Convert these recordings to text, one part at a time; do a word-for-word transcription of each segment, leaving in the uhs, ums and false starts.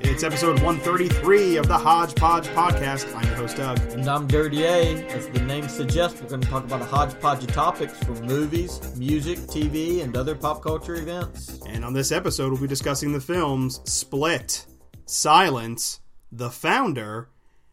It's episode one thirty-three of the Hodgepodge Podcast. I'm your host, Doug. And I'm Dirty A. As the name suggests, we're going to talk about a hodgepodge of topics from movies, music, T V, and other pop culture events. And on this episode, we'll be discussing the films Split, Silence, The Founder,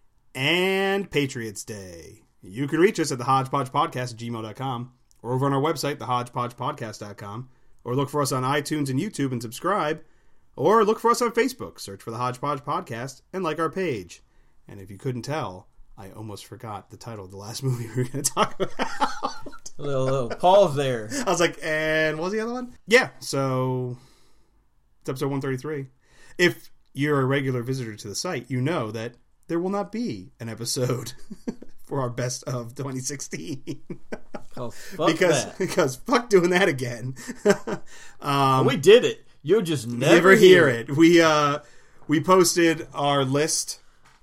and Patriots Day. You can reach us at the Hodgepodge Podcast at gmail dot com or over on our website, the hodgepodge podcast dot com, or look for us on iTunes and YouTube and subscribe, or look for us on Facebook. Search for the Hodgepodge Podcast and like our page. And if you couldn't tell, I almost forgot the title of the last movie we were going to talk about. A little, little pause there. I was like, and what was the other one? Yeah, so it's episode one thirty-three. If you're a regular visitor to the site, you know that there will not be an episode for our best of twenty sixteen. Oh, fuck because that. because fuck doing that again. um, we did it. You'll just never, never hear it. it. We uh we posted our list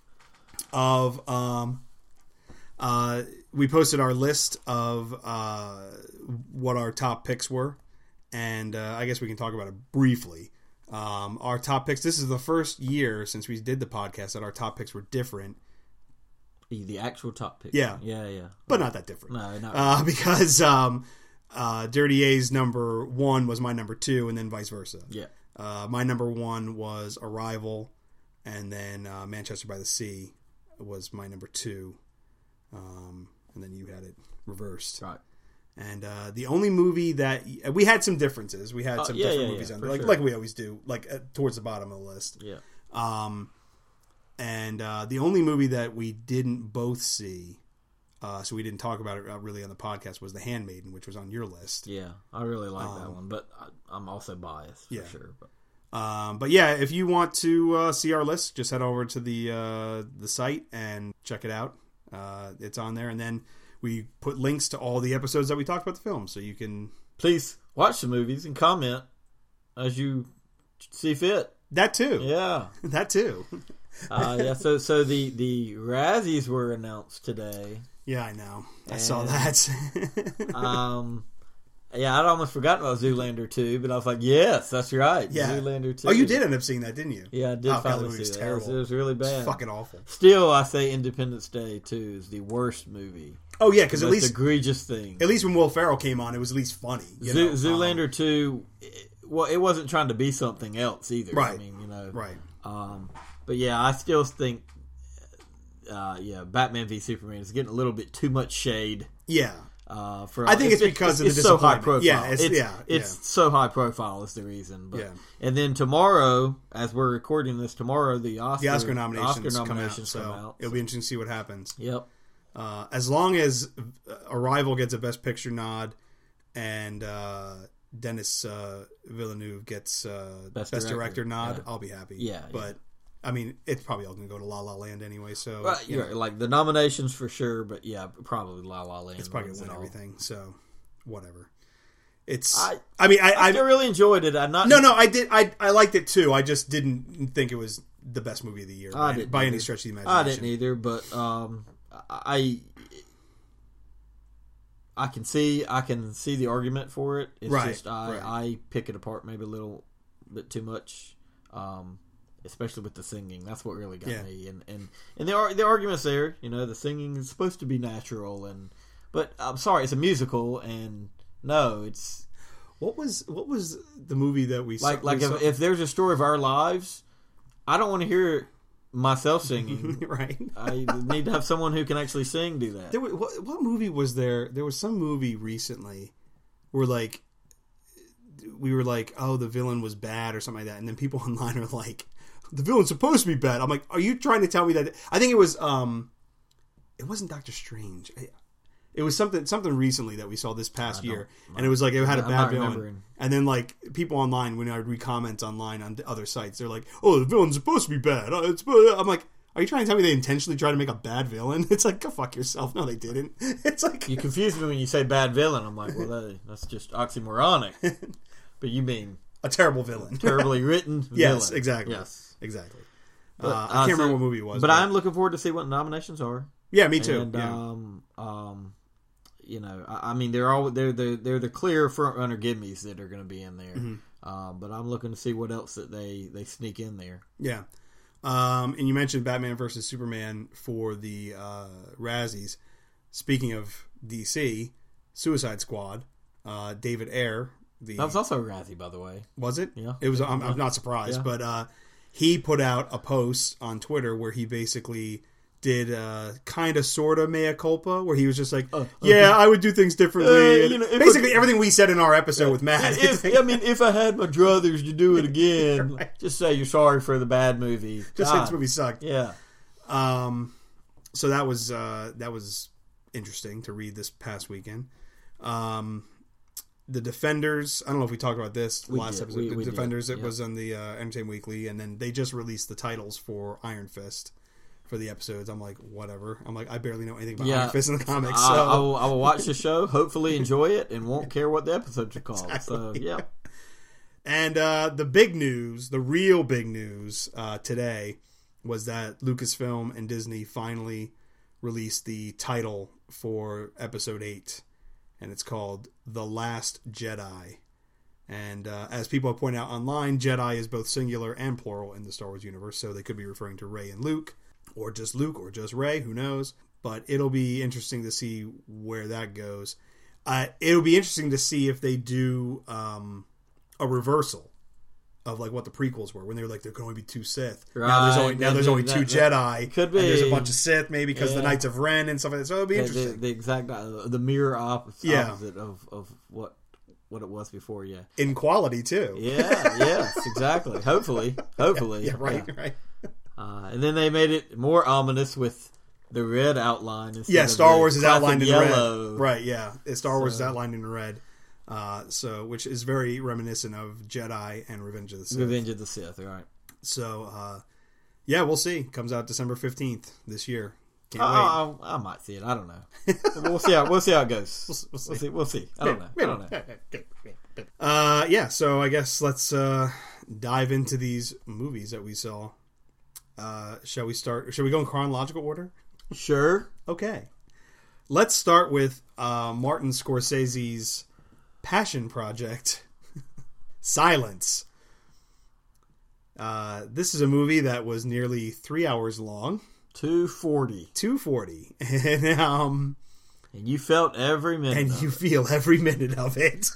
of um uh we posted our list of uh what our top picks were, and uh, I guess we can talk about it briefly. Um, our top picks. This is the first year since we did the podcast that our top picks were different. The actual top pick. Yeah. Yeah, yeah. But not that different. No, not uh, because um, uh, Dirty A's number one was my number two, and then vice versa. Yeah. Uh, my number one was Arrival, and then uh, Manchester by the Sea was my number two. Um, and then you had it reversed. Right. And uh, the only movie that we had some differences. We had uh, some yeah, different yeah, movies yeah, under, like sure. like we always do, like uh, towards the bottom of the list. Yeah. Um, and uh, the only movie that we didn't both see, uh, so we didn't talk about it really on the podcast, was The Handmaiden, which was on your list. Yeah, I really like um, that one, but I, I'm also biased for yeah. sure. But Um, but yeah, if you want to uh, see our list, just head over to the uh, the site and check it out. Uh, it's on there, and then we put links to all the episodes that we talked about the film, so you can please watch the movies and comment as you see fit. That too. Yeah, that too. uh, yeah. So, so the the Razzies were announced today. Yeah, I know. I and, saw that. um, yeah, I'd almost forgotten about Zoolander two, but I was like, yes, that's right. Yeah. Zoolander two. Oh, you did end up seeing that, didn't you? Yeah, I did. Oh, God, the finally movie's see terrible. that. It was, it was really bad. It's fucking awful. Still, I say Independence Day two is the worst movie. Oh yeah, because the at most least egregious thing. At least when Will Ferrell came on, it was at least funny. You Zoo, know? Zoolander um, two, it, well, it wasn't trying to be something else either. Right. I mean, you know, right. Um, but yeah, I still think, uh, yeah, Batman v Superman is getting a little bit too much shade. Yeah. Uh, for I think it's, it's because it's, of the it's so high disappointment. profile. Yeah, it's, it's, yeah, it's yeah. so high profile is the reason. But, yeah. And then tomorrow, as we're recording this, tomorrow the Oscar, the Oscar nominations, Oscar come nominations out, come so out. It'll be interesting to see what happens. Yep. Uh, as long as Arrival gets a Best Picture nod and uh, Denis uh, Villeneuve gets uh, Best, Best Director, Director nod, yeah. I'll be happy. Yeah, but yeah. I mean, it's probably all going to go to La La Land anyway. So, well, you yeah, know, like the nominations for sure, but yeah, probably La La Land. It's probably going to win all. everything. So, whatever. It's. I, I mean, I, I still I really enjoyed it. I not. No, no, I did. I I liked it too. I just didn't think it was the best movie of the year I by, didn't by either. any stretch of the imagination. I didn't either, but um, I. I can see I can see the argument for it. It's right, just I, right. I pick it apart maybe a little bit too much, um, especially with the singing. That's what really got yeah. me. And and and the the arguments there, you know, the singing is supposed to be natural, and but I'm sorry, it's a musical, and no, it's what was what was the movie that we like saw, like we if, saw? if there's a story of our lives, I don't want to hear myself singing. Right. I need to have someone who can actually sing do that. There was, what, what movie was there? There was some movie recently where like we were like, oh, the villain was bad or something like that, and then people online are like, the villain's supposed to be bad. I'm like, are you trying to tell me that? I think it was um, it wasn't Doctor Strange. It was something something recently that we saw this past year, and it was like it had a I'm bad not villain. remembering. And then like people online, when I read comments online on other sites, they're like, "Oh, the villain's supposed to be bad." Oh, it's, I'm like, are you trying to tell me they intentionally tried to make a bad villain? It's like, go fuck yourself. No, they didn't. It's like You confuse me when you say bad villain. I'm like, well, that, that's just oxymoronic. But you mean a terrible villain, terribly written villain. Yes, exactly. Yes, exactly. But, uh, I uh, can't so, remember what movie it was, but, but I'm looking forward to see what nominations are. Yeah, me too. And, yeah. um, um, you know, I, I mean, they're all they're the they're the clear front runner gimmies that are going to be in there. Mm-hmm. Uh, but I'm looking to see what else that they, they sneak in there. Yeah. Um, and you mentioned Batman versus Superman for the uh, Razzies. Speaking of D C, Suicide Squad, uh, David Ayer. The, that was also a Razzie, by the way. Was it? Yeah. It was. I'm, I'm not surprised, Yeah. but uh, he put out a post on Twitter where he basically did uh, kind of, sort of mea culpa, where he was just like, uh, "Yeah, uh, I would do things differently." Uh, you know, basically, I, everything we said in our episode with Matt. If, I mean, if I had my druthers to do it again, right. just say you're sorry for the bad movie. Just God. say this movie sucked. Yeah. Um. So that was uh, that was interesting to read this past weekend. Um. The Defenders, I don't know if we talked about this We last did. episode. We- the we did. Defenders, it Yeah. was on the uh, Entertainment Weekly, and then they just released the titles for Iron Fist for the episodes. I'm like, whatever. I'm like, I barely know anything about Yeah. Iron Fist in the comics. I, So I, will, I will watch the show, hopefully enjoy it, and won't care what the episodes are called. Exactly. So, yeah. And uh, the big news, the real big news uh, today was that Lucasfilm and Disney finally released the title for Episode eight, and it's called The Last Jedi. And uh, as people have pointed out online, Jedi is both singular and plural in the Star Wars universe, so they could be referring to Rey and Luke, or just Luke, or just Rey, who knows. But it'll be interesting to see where that goes. Uh, it'll be interesting to see if they do um, a reversal of like what the prequels were, when they were like, there can only be two Sith. Right. Now there's only, now there's That- only that- two that- Jedi. could And there's a be. bunch of Sith, maybe because Yeah. the Knights of Ren and stuff like that. So it'll be The, interesting. the, the exact, uh, the mirror opposite, Yeah. opposite of, of what what it was before, yeah. In quality, too. Yeah, yes, exactly. Hopefully. Hopefully. Yeah, right, Yeah. right. Uh, and then they made it more ominous with the red outline. instead Yeah, of Star the Wars is classic outlined in yellow. red. Right, yeah. Star Wars So- is outlined in red. Uh, so, which is very reminiscent of Jedi and Revenge of the Sith. Revenge of the Sith, right. So, uh, yeah, we'll see. Comes out December fifteenth this year. Can't I, wait. I, I might see it. I don't know. we'll see how we'll see how it goes. We'll, we'll see. We'll see. We'll see. I don't know. I don't know. Uh, yeah, so I guess let's uh, dive into these movies that we saw. Uh, shall we start? Shall we go in chronological order? Sure. Okay. Let's start with uh, Martin Scorsese's passion project, Silence. Uh, this is a movie that was nearly three hours long, two forty, two forty, and um, and you felt every minute. and of you it. feel every minute of it.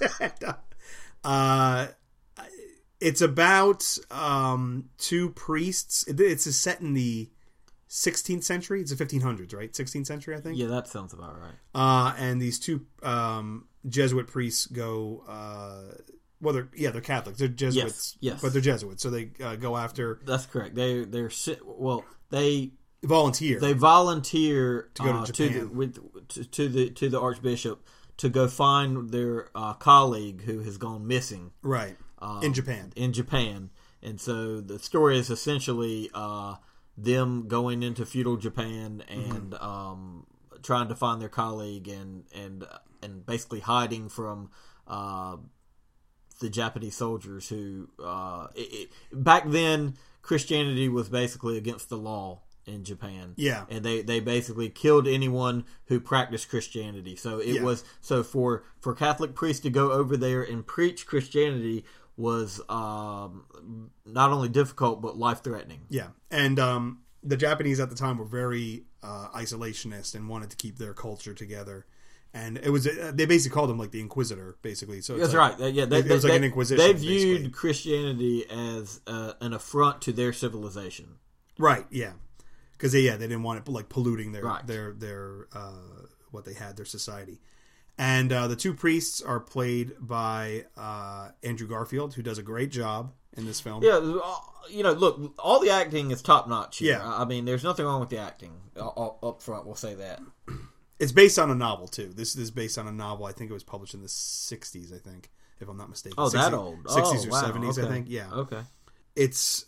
uh, it's about um, two priests. It- It's a set in the sixteenth century. It's the fifteen hundreds, right? sixteenth century, I think. Yeah, that sounds about right. Uh, and these two um, Jesuit priests go. Uh, well, they're yeah, they're Catholics. They're Jesuits, Yes, yes. but they're Jesuits, so they uh, go after That's correct. They they're si- well they volunteer. they volunteer To go to uh, Japan. the with to, to the to the Archbishop to go find their uh, colleague who has gone missing right um, in Japan. in Japan, and so the story is essentially uh, them going into feudal Japan and Mm-hmm. um, trying to find their colleague and and and basically hiding from uh, the Japanese soldiers who uh, it, it, back then Christianity was basically against the law in Japan. Yeah. And they, they basically killed anyone who practiced Christianity. So it Yeah. was so for, for Catholic priests to go over there and preach Christianity was um, not only difficult but life threatening. Yeah, and um, the Japanese at the time were very uh, isolationist and wanted to keep their culture together. And it was uh, they basically called him like the Inquisitor, basically. So it's That's like, right. Yeah, they, it was they, like an they- inquisition. They viewed basically. Christianity as uh, an affront to their civilization. Right, yeah, because they yeah they didn't want it like polluting their Right. their their uh, what they had, their society. And uh, the two priests are played by uh, Andrew Garfield, who does a great job in this film. Yeah, you know, look, all the acting is top notch here. Yeah. I mean, there's nothing wrong with the acting up up front. We'll say that. It's based on a novel too. This is based on a novel. I think it was published in the sixties. I think, if I'm not mistaken. Oh, sixties, that old? sixties Oh, or wow. seventies. I Okay. think. Yeah. Okay. It's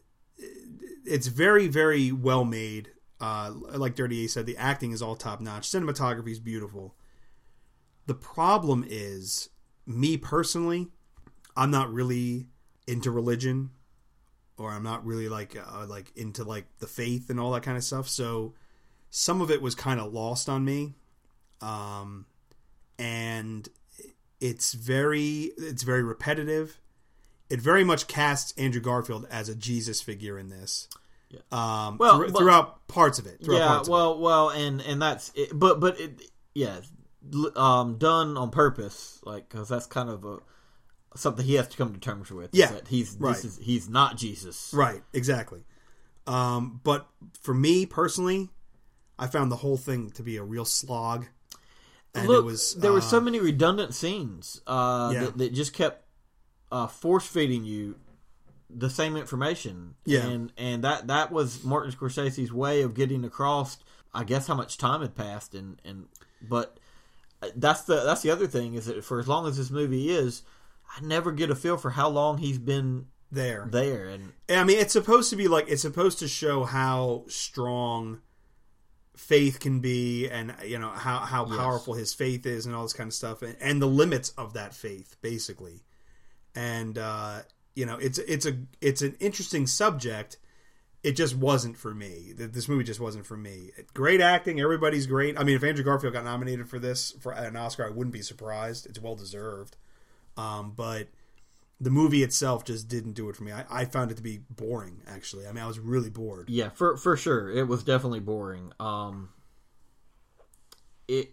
it's very very well made. Uh, like Dirty A said, the acting is all top notch. Cinematography is beautiful. The problem is, me personally, I'm not really into religion, or I'm not really like uh, like into like the faith and all that kind of stuff. So some of it was kind of lost on me, um, and it's very it's very repetitive. It very much casts Andrew Garfield as a Jesus figure in this. Yeah. Um, well, th- well, throughout parts of it. Throughout yeah. parts Well, of it. well, and and that's it, but but it, yeah, um, done on purpose, like because that's kind of a something he has to come to terms with. Yeah, that he's right. this is he's not Jesus. Right. Exactly. Um, but for me personally, I found the whole thing to be a real slog. And Look, it was, there uh, were so many redundant scenes uh, yeah. that, that just kept uh, force feeding you the same information. Yeah. And and that, that was Martin Scorsese's way of getting across, I guess, how much time had passed. And, and but that's the that's the other thing, is that for as long as this movie is, I never get a feel for how long he's been there. There. And I mean, it's supposed to be like, it's supposed to show how strong faith can be, and you know how how Yes. powerful his faith is, and all this kind of stuff, and, and the limits of that faith, basically. And uh, you know, it's it's a it's an interesting subject. It just wasn't for me. This movie just wasn't for me. Great acting, everybody's great. I mean, if Andrew Garfield got nominated for this for an Oscar, I wouldn't be surprised. It's well deserved. Um, but the movie itself just didn't do it for me. I, I found it to be boring, actually. I mean, I was really bored. yeah, for for sure, it was definitely boring. Um, it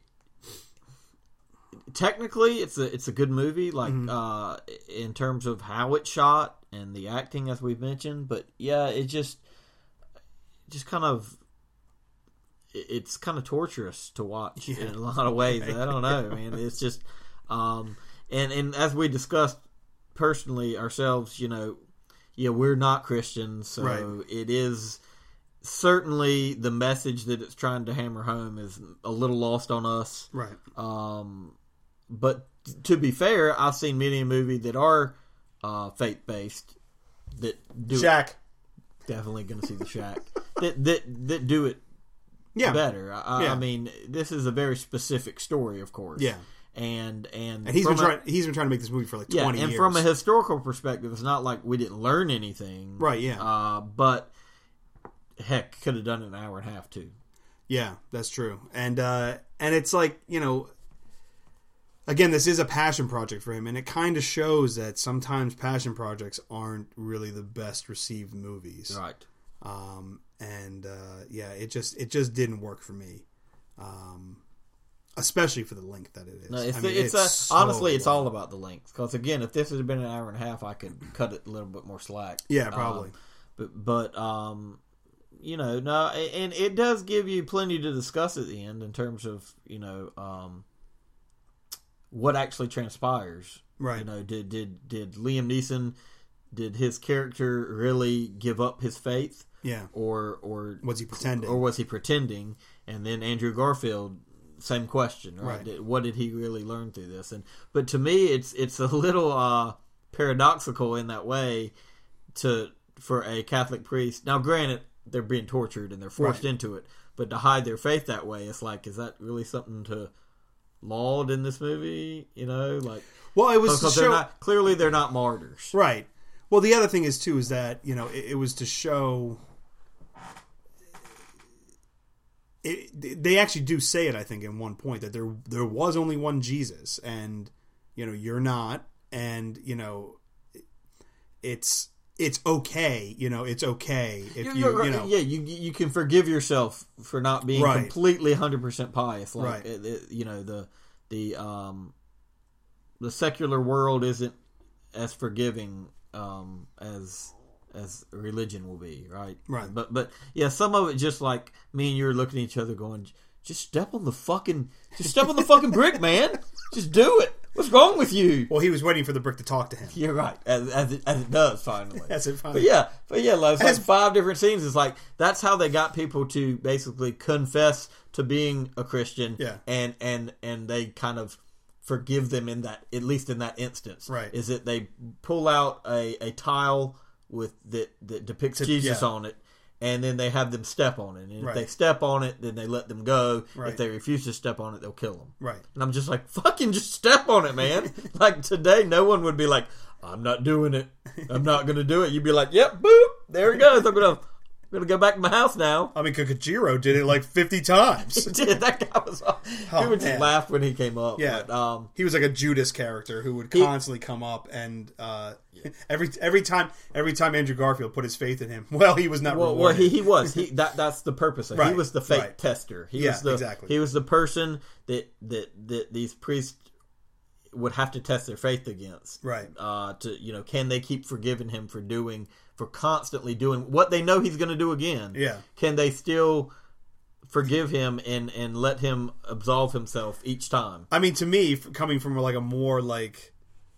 technically, it's a it's a good movie, like Mm-hmm. uh, in terms of how it's shot and the acting, as we've mentioned. But yeah, it just just kind of it- it's kind of torturous to watch Yeah. in a lot of ways. I don't know, man. It's just um, and and as we discussed personally ourselves, you know, yeah, we're not Christians, so Right. it is certainly the message that it's trying to hammer home is a little lost on us. Right. Um, but t- to be fair, I've seen many a movie that are uh, faith based that do Shaq. it. Definitely going to see the Shack that that that do it Yeah. better. I, Yeah. I mean, this is a very specific story, of course. Yeah. and and And he's from been a- trying. He's been trying to make this movie for like yeah, twenty and years. from a historical perspective, it's not like we didn't learn anything, Right, yeah. Uh, but heck, could have done it in an hour and a half too. Yeah, that's true. And uh, and it's like, you know, again, this is a passion project for him, and it kind of shows that sometimes passion projects aren't really the best received movies. Right. Um, and uh, yeah, it just it just didn't work for me, um, especially for the length that it is. No, it's, I mean, it's, it's a, so honestly, it's long. all about the length. Because again, if this had been an hour and a half, I could cut it a little bit more slack. Yeah, probably. Um, but but um, you know, no, and it does give you plenty to discuss at the end in terms of, you know, um, what actually transpires. Right. You know, did did did Liam Neeson, did his character really give up his faith? Yeah. Or or Was he pretending? Or was he pretending? And then Andrew Garfield, same question, right? Right. Did, what did he really learn through this? And but to me, it's it's a little uh, paradoxical in that way to for a Catholic priest. Now, granted, they're being tortured and they're forced Right. into it, but to hide their faith that way, it's like, is that really something to laud in this movie? You know, like Well, it was to because show they're not clearly they're not martyrs, right. Well, the other thing is too is that, you know, it, it was to show. It, they actually do say it, I think, in one point that there there was only one Jesus, and you know you're not, and you know it's it's okay, you know it's okay if You're- you you're right. you know yeah, you you can forgive yourself for not being Right. completely one hundred percent pious. Like Right. it, it- you know the the um the secular world isn't as forgiving um as as religion will be, right? Right. But but yeah, some of it just like me and you are looking at each other going, just step on the fucking just step on the fucking brick, man. Just do it. What's wrong with you? well, he was waiting for the brick to talk to him. You're right, as as it, as it does finally. That's it. Finally. But yeah, but yeah, like, it's like As- five different scenes. It's like that's how they got people to basically confess to being a Christian. Yeah. and and and they kind of forgive them in that, at least in that instance. Right. Is that they pull out a, a tile with that that depicts To- Jesus yeah. on it, and then they have them step on it. And Right. if they step on it, then they let them go. Right. If they refuse to step on it, they'll kill them. Right. And I'm just like, fucking just step on it, man. Like today, no one would be like, I'm not doing it. I'm not going to do it. You'd be like, yep, boop, there it goes. I'm going to I'm gonna go back to my house now. I mean, Kokajiro did it like fifty times. He did. That guy was. Oh, we would just laugh when he came up. Yeah, but, um, he was like a Judas character who would he, constantly come up, and uh, every every time every time Andrew Garfield put his faith in him, well, he was not. Well, well he, he was. He that that's the purpose. Of it. Right, he was the fake right. tester. He yeah, was the, exactly. He was the person that that that these priests would have to test their faith against. Right. Uh, to you know, can they keep forgiving him for doing for constantly doing what they know he's going to do again? Yeah. Can they still forgive him and and let him absolve himself each time? I mean, to me, coming from like a more like,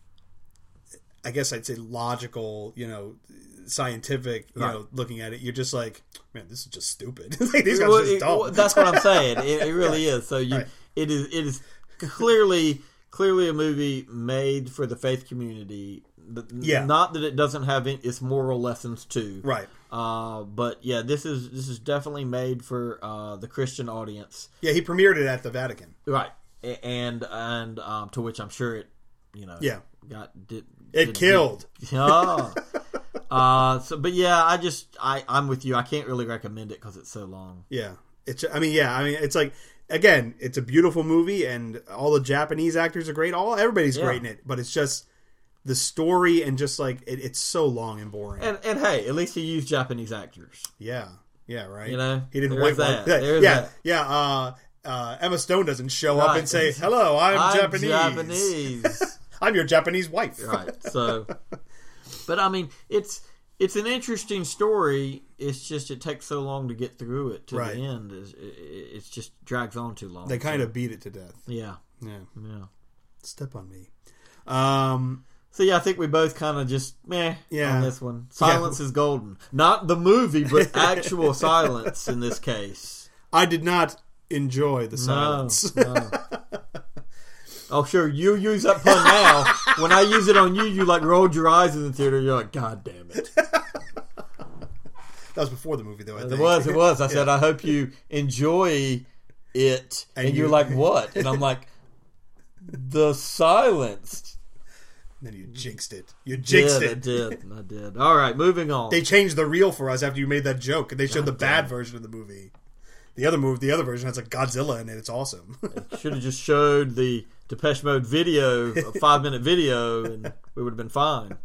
I guess I'd say logical, you know, scientific, you right. know, looking at it, you're just like, man, this is just stupid. Like, these guys well, are just it, dumb. well, that's what I'm saying. It, it really right. is. So you, right. it is it is clearly clearly a movie made for the faith community. But yeah. Not that it doesn't have its moral lessons too. Right. Uh, but yeah, this is this is definitely made for uh, the Christian audience. Yeah, he premiered it at the Vatican. Right. And and um, to which I'm sure it, you know, yeah. got did, it did, killed. Yeah. uh, so, but yeah, I just I I'm with you. I can't really recommend it because it's so long. Yeah. It's. I mean, yeah. I mean, it's like. Again, it's a beautiful movie, and all the Japanese actors are great. All everybody's yeah. great in it, but it's just the story and just like it, it's so long and boring. And and hey, at least he used Japanese actors. Yeah, yeah, right. You know, he didn't white white that. Yeah, that. yeah. Uh, uh, Emma Stone doesn't show right. up and say, "Hello, I'm, I'm Japanese. Japanese. I'm your Japanese wife." Right. So, but I mean, it's. It's an interesting story. It's just it takes so long to get through it to right. the end. It's, it, it's just drags on too long. They kind so. of beat it to death. Yeah. Yeah. Yeah. Step on me. Um. So yeah, I think we both kind of just meh yeah. on this one. Silence yeah. is golden. Not the movie, but actual silence in this case. I did not enjoy the silence. No. no. Oh, sure, you use that pun now. When I use it on you, you like rolled your eyes in the theater. You're like, God damn it. That was before the movie, though, I think. It was, it was. I said, yeah. I hope you enjoy it. And, and you're you... like, what? And I'm like, the silence. And then you jinxed it. You jinxed did, it. I did. I did. All right, moving on. They changed the reel for us after you made that joke, and they showed God the bad damn. version of the movie. The other movie, the other version has like Godzilla in it. It's awesome. Should have just showed the Depeche Mode video, a five minute video, and we would have been fine.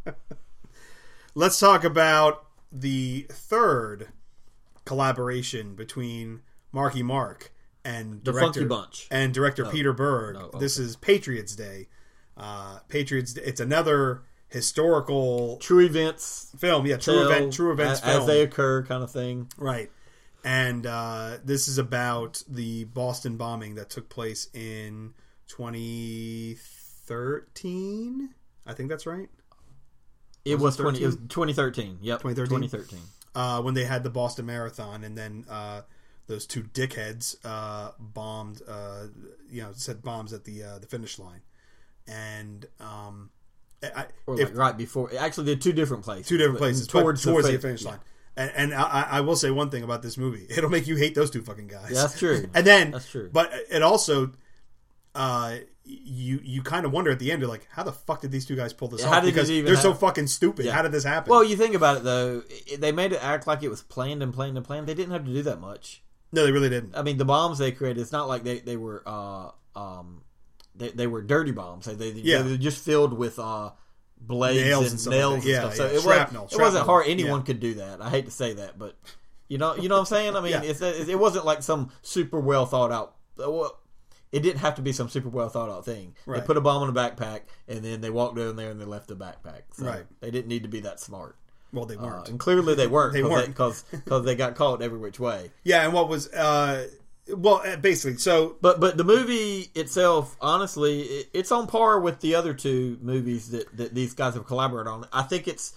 Let's talk about the third collaboration between Marky Mark and the director Funky Bunch and director oh. Peter Berg. Oh, okay. This is Patriots Day. Uh, Patriots. It's another historical true events film. Yeah, true tell, event, true events as, film as they occur, kind of thing. Right. And uh, this is about the Boston bombing that took place in twenty thirteen. I think that's right. It was, was it twenty. It was twenty thirteen. Yep, twenty thirteen. Twenty thirteen. Uh, when they had the Boston Marathon, and then uh, those two dickheads uh, bombed. Uh, you know, set bombs at the uh, the finish line, and um, I, or like if, right before. Actually, they're two different places. Two different places towards towards the, the finish yeah. line. And, and I, I will say one thing about this movie: it'll make you hate those two fucking guys. Yeah, that's true. And then that's true. But it also, uh, you you kind of wonder at the end. You're like, how the fuck did these two guys pull this yeah, off? How did because it even they're happen? so fucking stupid. Yeah. How did this happen? Well, you think about it though. It, they made it act like it was planned and planned and planned. They didn't have to do that much. No, they really didn't. I mean, the bombs they created. It's not like they they were uh, um, they they were dirty bombs. They they, yeah. they were just filled with uh. blades nails and, and nails like and yeah, stuff. So yeah. it, shrapnel, was, shrapnel. it wasn't hard. Anyone yeah. could do that. I hate to say that, but you know, you know what I'm saying. I mean, yeah. it's, it wasn't like some super well thought out. It didn't have to be some super well thought out thing. Right. They put a bomb in a backpack and then they walked down there and they left the backpack. So right. They didn't need to be that smart. Well, they weren't, uh, and clearly they weren't. they cause weren't because because they got caught every which way. Yeah, and what was uh, well, basically, so but but the movie itself, honestly, it, it's on par with the other two movies that, that these guys have collaborated on. I think it's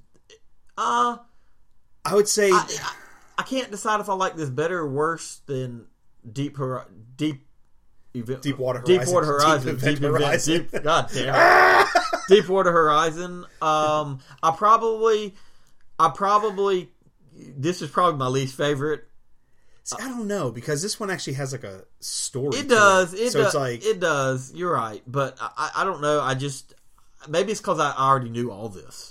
uh I would say I, I, I can't decide if I like this better or worse than Deep Hor- Deep Event, Deepwater Horizon. Deepwater Horizon. Deep Event Deep Horizon. Event, Deep, God damn it. Deepwater Horizon. Um, I probably, I probably, this is probably my least favorite. See, I don't know because this one actually has like a story. It does. It, it so does. It's like it does. You're right, but I, I don't know. I just maybe it's because I already knew all this.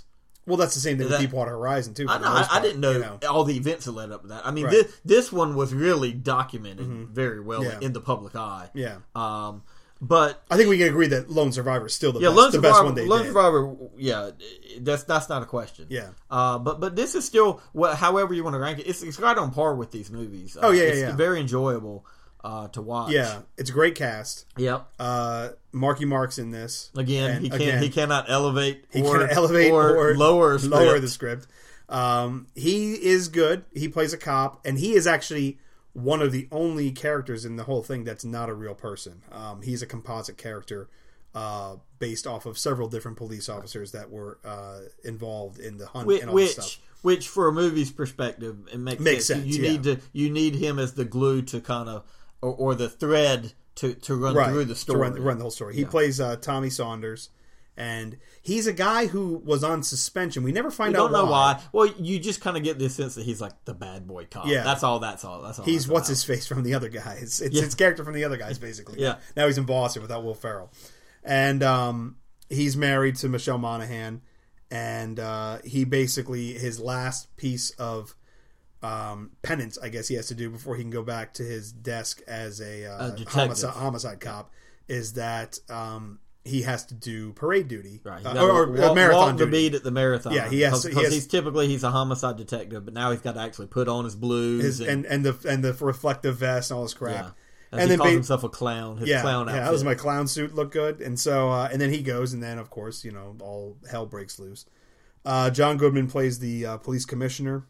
Well, that's the same thing that, with Deepwater Horizon too. I know. I, I didn't know, you know all the events that led up to that. I mean, right. this this one was really documented mm-hmm. very well yeah. in the public eye. Yeah. Um, but I think we can agree that Lone Survivor is still the yeah, best, Lone the Survivor, best one they Lone did. Survivor, yeah, that's that's not a question. Yeah. Uh, but but this is still, well, however you want to rank it, it's, it's right on par with these movies. Uh, oh yeah, yeah, it's yeah. very enjoyable uh, to watch. Yeah, it's a great cast. Yep. Uh, Marky Mark's in this again. and he can't. Again, he cannot elevate. He or, can elevate or, or lower script. lower the script. Um, he is good. He plays a cop, and he is actually one of the only characters in the whole thing that's not a real person. Um, he's a composite character uh, based off of several different police officers that were uh, involved in the hunt which, and all which, that stuff. Which, for a movie's perspective, it makes, makes sense. sense. You, you yeah. need to you need him as the glue to kind of or, or the thread to, to run right. through the story, to run, run the whole story. He yeah. plays uh, Tommy Saunders. And he's a guy who was on suspension. We never find we out don't know why. why. Well, you just kind of get this sense that he's like the bad boy cop. Yeah. That's all. That's all. That's all. He's that's what's about. his face from the other guys. It's yeah. his character from the other guys, basically. Yeah. Now he's in Boston without Will Ferrell, and um, he's married to Michelle Monaghan, and uh, he basically his last piece of um, penance, I guess he has to do before he can go back to his desk as a, uh, a homicide, homicide cop, is that. Um, He has to do parade duty, right? Uh, or, or walk, marathon walk the duty. beat at the marathon. Yeah, he has because he he's typically he's a homicide detective, but now he's got to actually put on his blues his, and, and and the and the reflective vest and all this crap. Yeah. As and he then calls ba- himself a clown. His yeah, clown outfit. yeah, that was my clown suit. Look good, and so uh, and then he goes, and then of course you know all hell breaks loose. Uh, John Goodman plays the uh, police commissioner.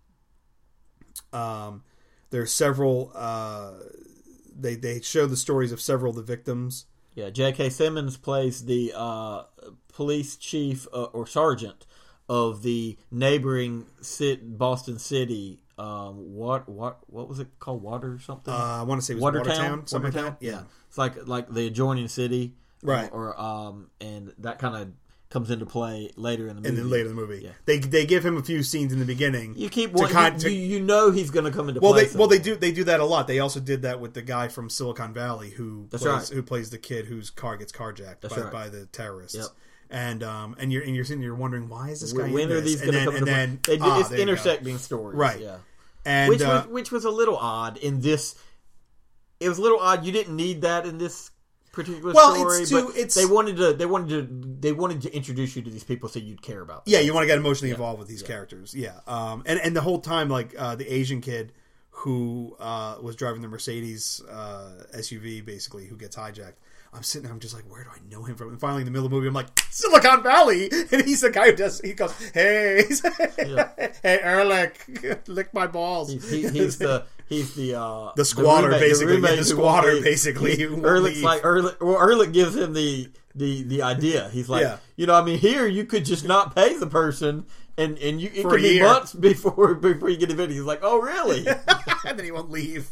Um, there are several. Uh, they they show the stories of several of the victims. Yeah, J K. Simmons plays the uh, police chief uh, or sergeant of the neighboring sit- Boston City. Um, what what what was it called? Water something? Uh, I want to say it was Watertown, Watertown, something Watertown? like that. Yeah, it's like like the adjoining city, right? Or, or um, and that kind of comes into play later in the movie. And then later in the movie, yeah. they they give him a few scenes in the beginning. You keep to one, kind, you, to, you, you know he's going to come into well, play. they well they do they do that a lot. They also did that with the guy from Silicon Valley who That's plays, right. who plays the kid whose car gets carjacked That's by, right. by the terrorists. Yep. And um and you're and you're sitting you're wondering why is this guy when in are this? these and going to then, come and into then play? They, ah, it's there you go. intersecting stories, Right. Yeah, and which uh, was which was a little odd in this. It was a little odd. You didn't need that in this particular well, story, it's too, but it's, they wanted to. They wanted to. They wanted to introduce you to these people so you'd care about them. yeah, you want to get emotionally Yeah. involved with these Yeah. characters. Yeah, um, and and the whole time, like uh, the Asian kid who uh, was driving the Mercedes uh, S U V, basically, who gets hijacked. I'm sitting there, I'm just like, where do I know him from? And finally, in the middle of the movie, I'm like, Silicon Valley! And he's the guy who does, he goes, hey, Yeah. hey, Ehrlich, lick my balls. He's, he, he's the he's the uh, The squatter, roommate- basically. roommate Yeah, the who squatter, won't leave. basically, who won't Ehrlich's leave. like Ehrlich. Well, Ehrlich gives him the the the idea. He's like, Yeah. you know, I mean, here you could just not pay the person, and and you it For could a be year. months before before you get a video. He's like, oh, really? And then he won't leave.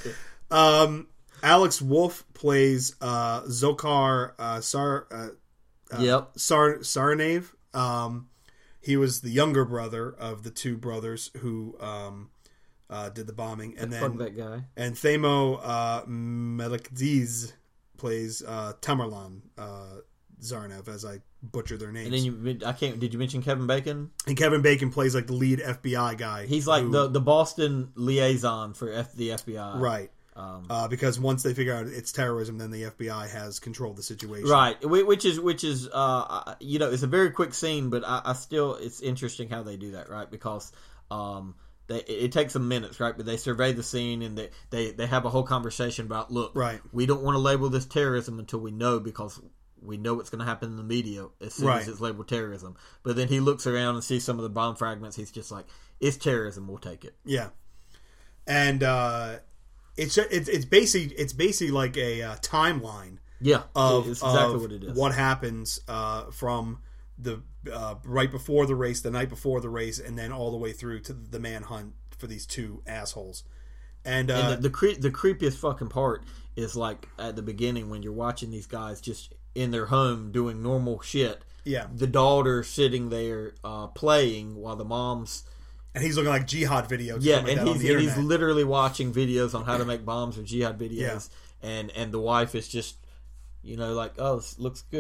Um, Alex Wolff plays uh, Zokar uh, Sar, uh, uh, Yep. Sar Sarnaev. Um, he was the younger brother of the two brothers who um, uh, did the bombing, and Fuck then that guy. and Themo uh, Melekdiz plays uh, Tamerlan uh, Zarnev, as I butcher their names. And then you, I can't. Did you mention Kevin Bacon? And Kevin Bacon plays like the lead F B I guy. He's like who- the the Boston liaison for F, the F B I. right. Um, Uh, because once they figure out it's terrorism, then the F B I has control of the situation. Right, whi- which is which is uh, you know, it's a very quick scene, but I, I still it's interesting how they do that, right? Because um, they, it takes them minutes, right? But they survey the scene and they, they, they have a whole conversation about, look, Right. we don't want to label this terrorism until we know, because we know what's going to happen in the media as soon Right. as it's labeled terrorism. But then he looks around and sees some of the bomb fragments. He's just like, it's terrorism. We'll take it. Yeah, and uh, it's it's it's basically it's basically like a uh, timeline Yeah, of, it's exactly of what it is. what happens uh, from the uh, right before the race, the night before the race, and then all the way through to the manhunt for these two assholes. And, uh, And the the, cre- the creepiest fucking part is like at the beginning when you're watching these guys just in their home doing normal shit. yeah, The daughter sitting there uh, playing while the mom's and he's looking like jihad videos. or yeah, something like and that on he's the and he's internet. literally watching videos on how to make bombs or jihad videos, Yeah. and and the wife is just, you know, like, oh, this looks good.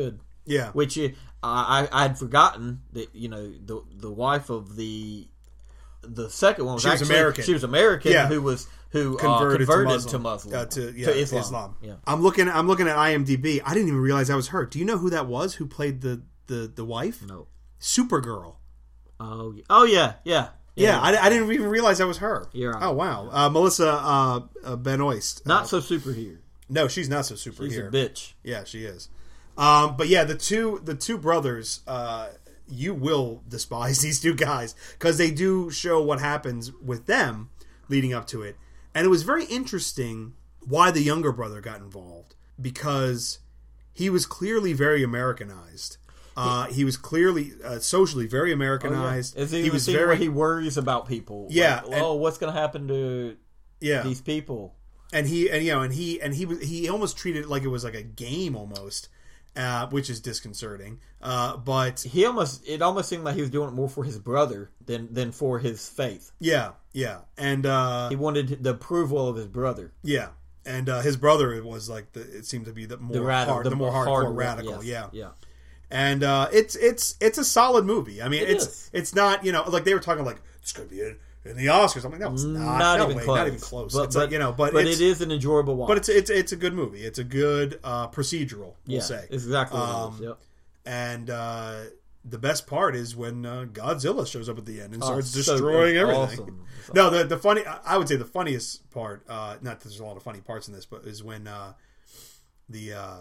Yeah. Which uh, I I had forgotten that, you know, the the wife of the the second one was, She was actually American. she was American Yeah. who was who Converted, uh, converted to to Muslim, Muslim, uh, to, yeah, to Islam. Islam. Yeah. I'm looking. I'm looking at IMDb. I didn't even realize that was her. Do you know who that was? Who played the the, the wife? No. Supergirl. Oh, yeah. oh yeah, yeah, Yeah, I, I didn't even realize that was her. You're right. Oh wow, uh, Melissa uh, uh, Benoist. Not uh, so super here. no, she's not so super She's here. a bitch. Yeah, she is. Um, but yeah, the two the two brothers, uh, you will despise these two guys because they do show what happens with them leading up to it, and it was very interesting why the younger brother got involved because he was clearly very Americanized. Uh, he was clearly uh, socially very Americanized. Oh, yeah. Is he, he was scene very where he worries about people. Yeah, Like, and- oh, what's going to happen to yeah. these people? and he and you know and he and he was he almost treated it like it was like a game almost, uh, which is disconcerting. Uh, but He almost it almost seemed like he was doing it more for his brother than than for his faith. yeah, yeah, and uh, He wanted the approval of his brother. yeah, and uh, his brother was like the it seemed to be the more The radical, hard, the, more hardcore hard- radical. yes, Yeah, yeah. and uh, it's it's it's a solid movie. I mean, It it's is. it's not you know like they were talking like it's going to be in, in the Oscars. I'm like no, it's not. Not no even way, close. not even close. But, it's but, like you know, but, but it's, it is an enjoyable watch. but it's it's it's a good movie. It's a good uh, procedural. We'll yeah, say it's exactly what Um, it is. Yep. And uh, the best part is when uh, Godzilla shows up at the end and starts Oh, so destroying good. everything. Awesome. No, the the funny I would say the funniest part, uh, not that there's a lot of funny parts in this, but is when uh, the uh,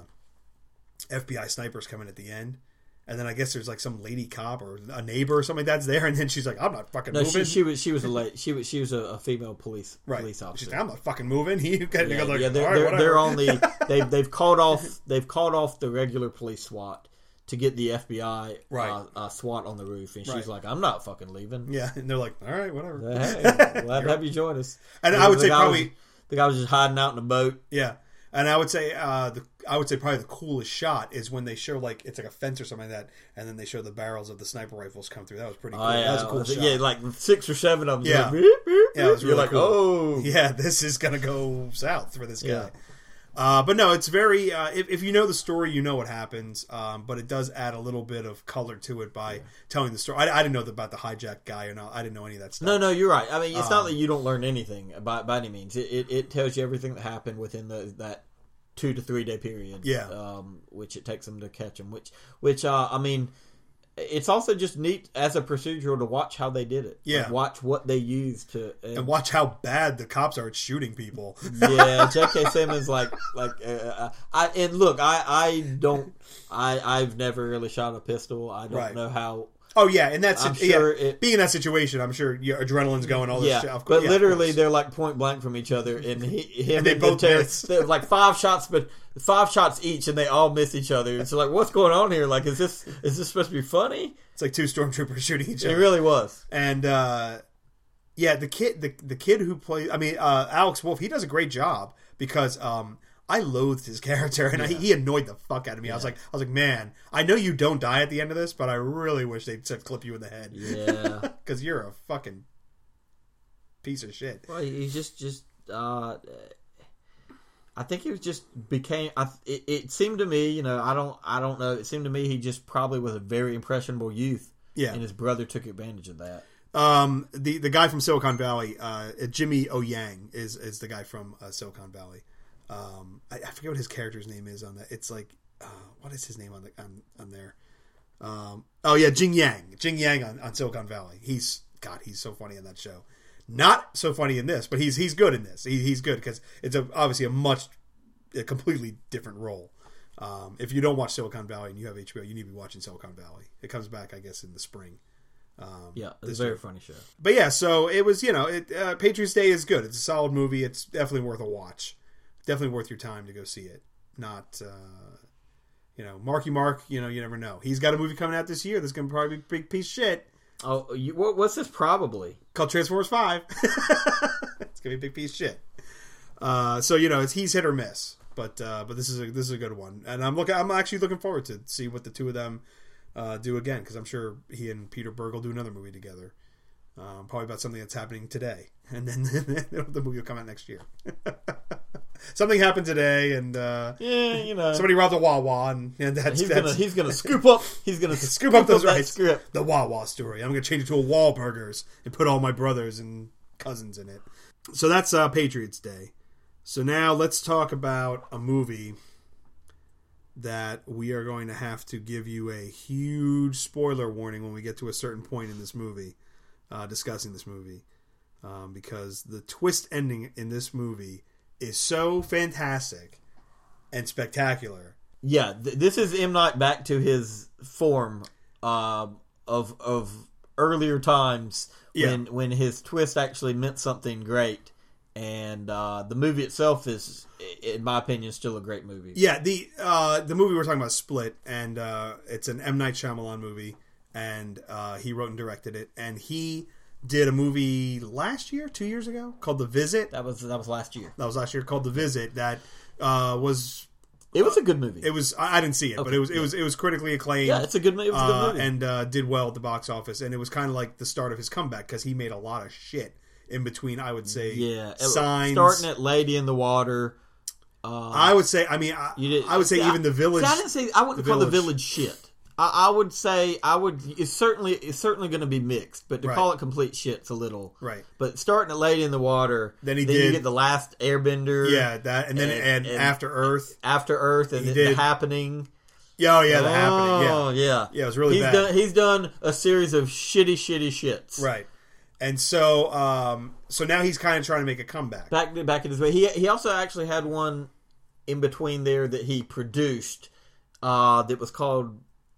F B I snipers come in at the end. And then I guess there's like some lady cop or a neighbor or something that's there, and then she's like, "I'm not fucking No, moving." she, she was she was a late, she was she was a, a female police right. police She's officer. like, "I'm not fucking moving." He got Yeah, to go like, yeah, they're, "All right, they're, whatever." they're only they've they've called off they've called off the regular police SWAT to get the F B I Right. uh, uh, SWAT on the roof, and she's Right. like, "I'm not fucking leaving." Yeah, and they're like, "All right, whatever." Hey, glad to have you join us. And The- I would the say guy probably was, the guy was just hiding out in a boat. Yeah, and I would say uh, the I would say probably the coolest shot is when they show like it's like a fence or something like that, and then they show the barrels of the sniper rifles come through. That was pretty cool. Oh, yeah, That was a cool I think- shot. yeah, like six or seven of them. Yeah. Like, beep, beep, Yeah, it was beep. really You're like, cool. oh, Yeah, this is gonna go south for this guy. Yeah. Uh, but no, it's very. Uh, if, if you know the story, you know what happens. Um, but it does add a little bit of color to it by telling the story. I, I didn't know about the hijack guy or not. I didn't know any of that stuff. No, no, you're right. I mean, it's Um, not that you don't learn anything by by any means. It, it, it tells you everything that happened within the that two to three day period. Yeah. um, which it takes them to catch them. Which, which uh, I mean, it's also just neat as a procedural to watch how they did it. Yeah. Like, watch what they used to. And watch how bad the cops are at shooting people. Yeah, J K. Simmons, like, like, uh, I and look, I, I don't, I, I've never really shot a pistol. I don't Right. know how. Oh yeah, and that's I'm yeah, sure it- being in that situation, I'm sure your adrenaline's going all this Yeah, shit. Of but course- yeah, of literally course. they're like point blank from each other, and he, him And they and both Terry, miss. they're like five shots, but five shots each, and they all miss each other. It's like, what's going on here? Like, is this is this supposed to be funny? It's like two stormtroopers shooting each It other. really was. And uh, yeah, the kid, the the kid who plays, I mean, uh, Alex Wolff, he does a great job because um, I loathed his character, and I, he annoyed the fuck out of me. I was like, I was like, man, I know you don't die at the end of this, but I really wish they'd said clip you in the head. Yeah. Because you're a fucking piece of shit. Well, he just just. Uh, I think he was just became. I, it, it seemed to me, you know, I don't, I don't know. It seemed to me he just probably was a very impressionable youth. Yeah. And his brother took advantage of that. Um, the the guy from Silicon Valley, uh, Jimmy O Yang, is is the guy from uh, Silicon Valley. Um, I, I forget what his character's name is on that. It's like, uh, what is his name on the on, on there? Um, oh yeah, Jing Yang, Jing Yang on, on Silicon Valley. He's God, he's so funny in that show. Not so funny in this, but he's he's good in this. He, he's good because it's a, obviously a much, a completely different role. Um, if you don't watch Silicon Valley and you have H B O, you need to be watching Silicon Valley. It comes back, I guess, in the spring. Um, Yeah, it's this a very year. funny show. But yeah, so it was, you know, it, uh, Patriots Day is good. It's a solid movie. It's definitely worth a watch. Definitely worth your time to go see it. Not, uh, you know, Marky Mark, you know, you never know. He's got a movie coming out this year that's going to probably be a big piece of shit Oh, you, what, what's this? Probably. called Transformers five. It's going to be a big piece of shit. Uh, so, you know, it's he's hit or miss. But uh, but this is a this is a good one. And I'm looking I'm actually looking forward to see what the two of them uh, do again, because I'm sure he and Peter Berg will do another movie together. Um, probably about something that's happening today, and then the movie will come out next year. something happened today, and uh, yeah, you know, somebody robbed a Wawa, and, and that's he's that's, gonna he's gonna scoop up he's gonna scoop up those that rights. script. The Wawa story. I'm gonna change it to a Wahlburgers and put all my brothers and cousins in it. So that's uh, Patriots Day. So now let's talk about a movie that we are going to have to give you a huge spoiler warning when we get to a certain point in this movie, uh, discussing this movie. Um, because the twist ending in this movie is so fantastic and spectacular. Yeah, th- this is M. Night back to his form uh, of of earlier times when Yeah. when his twist actually meant something great. And uh, the movie itself is, in my opinion, still a great movie. Yeah, the uh, the movie we're talking about, Split, and uh, it's an M. Night Shyamalan movie, and uh, he wrote and directed it, and he did a movie last year, two years ago, called The Visit. That was that was last year. That was last year, called The Visit. That uh, was It was a good movie. it was I I didn't see it, Okay. but it was it was it was critically acclaimed. yeah, it's a good movie. It was a good uh, movie. and uh, did well at the box office, and it was kind of like the start of his comeback because he made a lot of shit in between. I would say, yeah, it- Signs. starting at Lady in the Water. Uh, I would say, I mean, I, you did, I would say see, even I, the Village. See, I didn't say I wouldn't the call the Village. Village shit. I, I would say I would. It's certainly it's certainly going to be mixed, but to Right. call it complete shit's a little Right. But starting at Lady in the Water, Then he you did- get the Last Airbender, Yeah, that, and then And- and, and- After Earth. After Earth, and He the, the did. Happening. Yeah, oh yeah, the oh, Happening. Yeah, yeah, Yeah, it was really he's bad. Done, he's done a series of shitty, shitty shits. right. And so, um, so now he's kind of trying to make a comeback. Back back in his way. He he also actually had one in between there that he produced uh, that was called.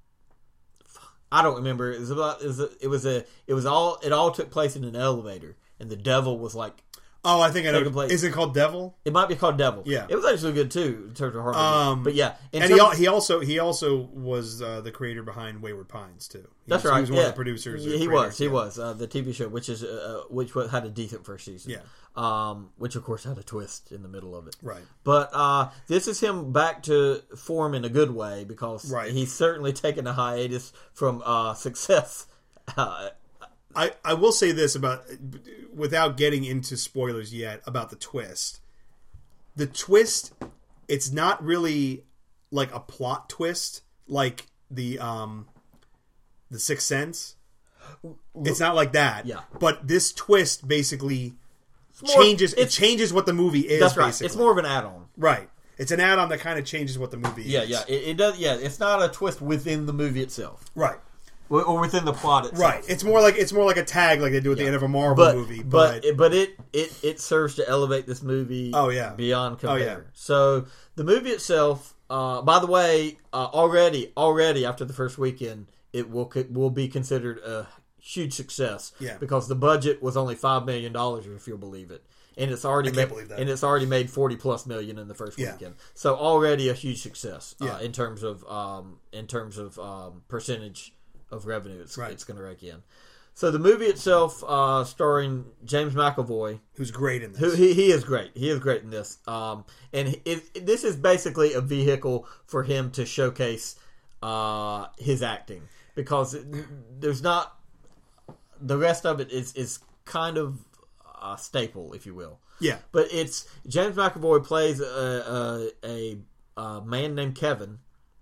I don't remember. It was about. It was, a, it was a. It was all. It all took place in an elevator, and the devil was like. Oh, I think I Take a know. place. Is it called Devil? It might be called Devil. Yeah. it was actually good too in terms of horror. Um, movie. But yeah, in And he, al- terms- he also he also was uh, the creator behind Wayward Pines too. He that's was, right. He was one yeah. of the producers. or Yeah, he creators, was. He yeah. was uh, the T V show, which is uh, which was, had a decent first season. Yeah. Um, which of course had a twist in the middle of it. Right. But uh, this is him back to form in a good way because Right. he's certainly taken a hiatus from uh, success. Uh, I, I will say this about, without getting into spoilers yet, about the twist. The twist, it's not really like a plot twist like the um the Sixth Sense. It's not like that. Yeah. But this twist basically more- changes. It it's- changes what the movie is. that's right. Basically. It's more of an add-on. right. It's an add-on that kind of changes what the movie Yeah, is. yeah. It, it does. Yeah, it's not a twist within the movie itself, Right. or, or within the plot itself. Right. It's more like it's more like a tag like they do at the Yeah. end of a Marvel But movie. but But, but it, it it serves to elevate this movie. Oh, yeah. beyond compare. Oh, yeah. So the movie itself. Uh, by the way, uh, already already after the first weekend, it will co- will be considered a huge success. Yeah. Because the budget was only five million dollars, if you'll believe it. And it's already I can't made, believe that. and it's already made forty plus million in the first Yeah. weekend. So already a huge success uh, Yeah. in terms of um, in terms of um, percentage of revenue it's, Right. it's going to rake in. So the movie itself, uh, starring James McAvoy, who's great in this? who he, he is great. He is great in this. Um, and it, it, this is basically a vehicle for him to showcase uh, his acting because it, there's not the rest of it is is kind of a staple, if you will. Yeah. But it's James McAvoy plays a, a, a, a man named Kevin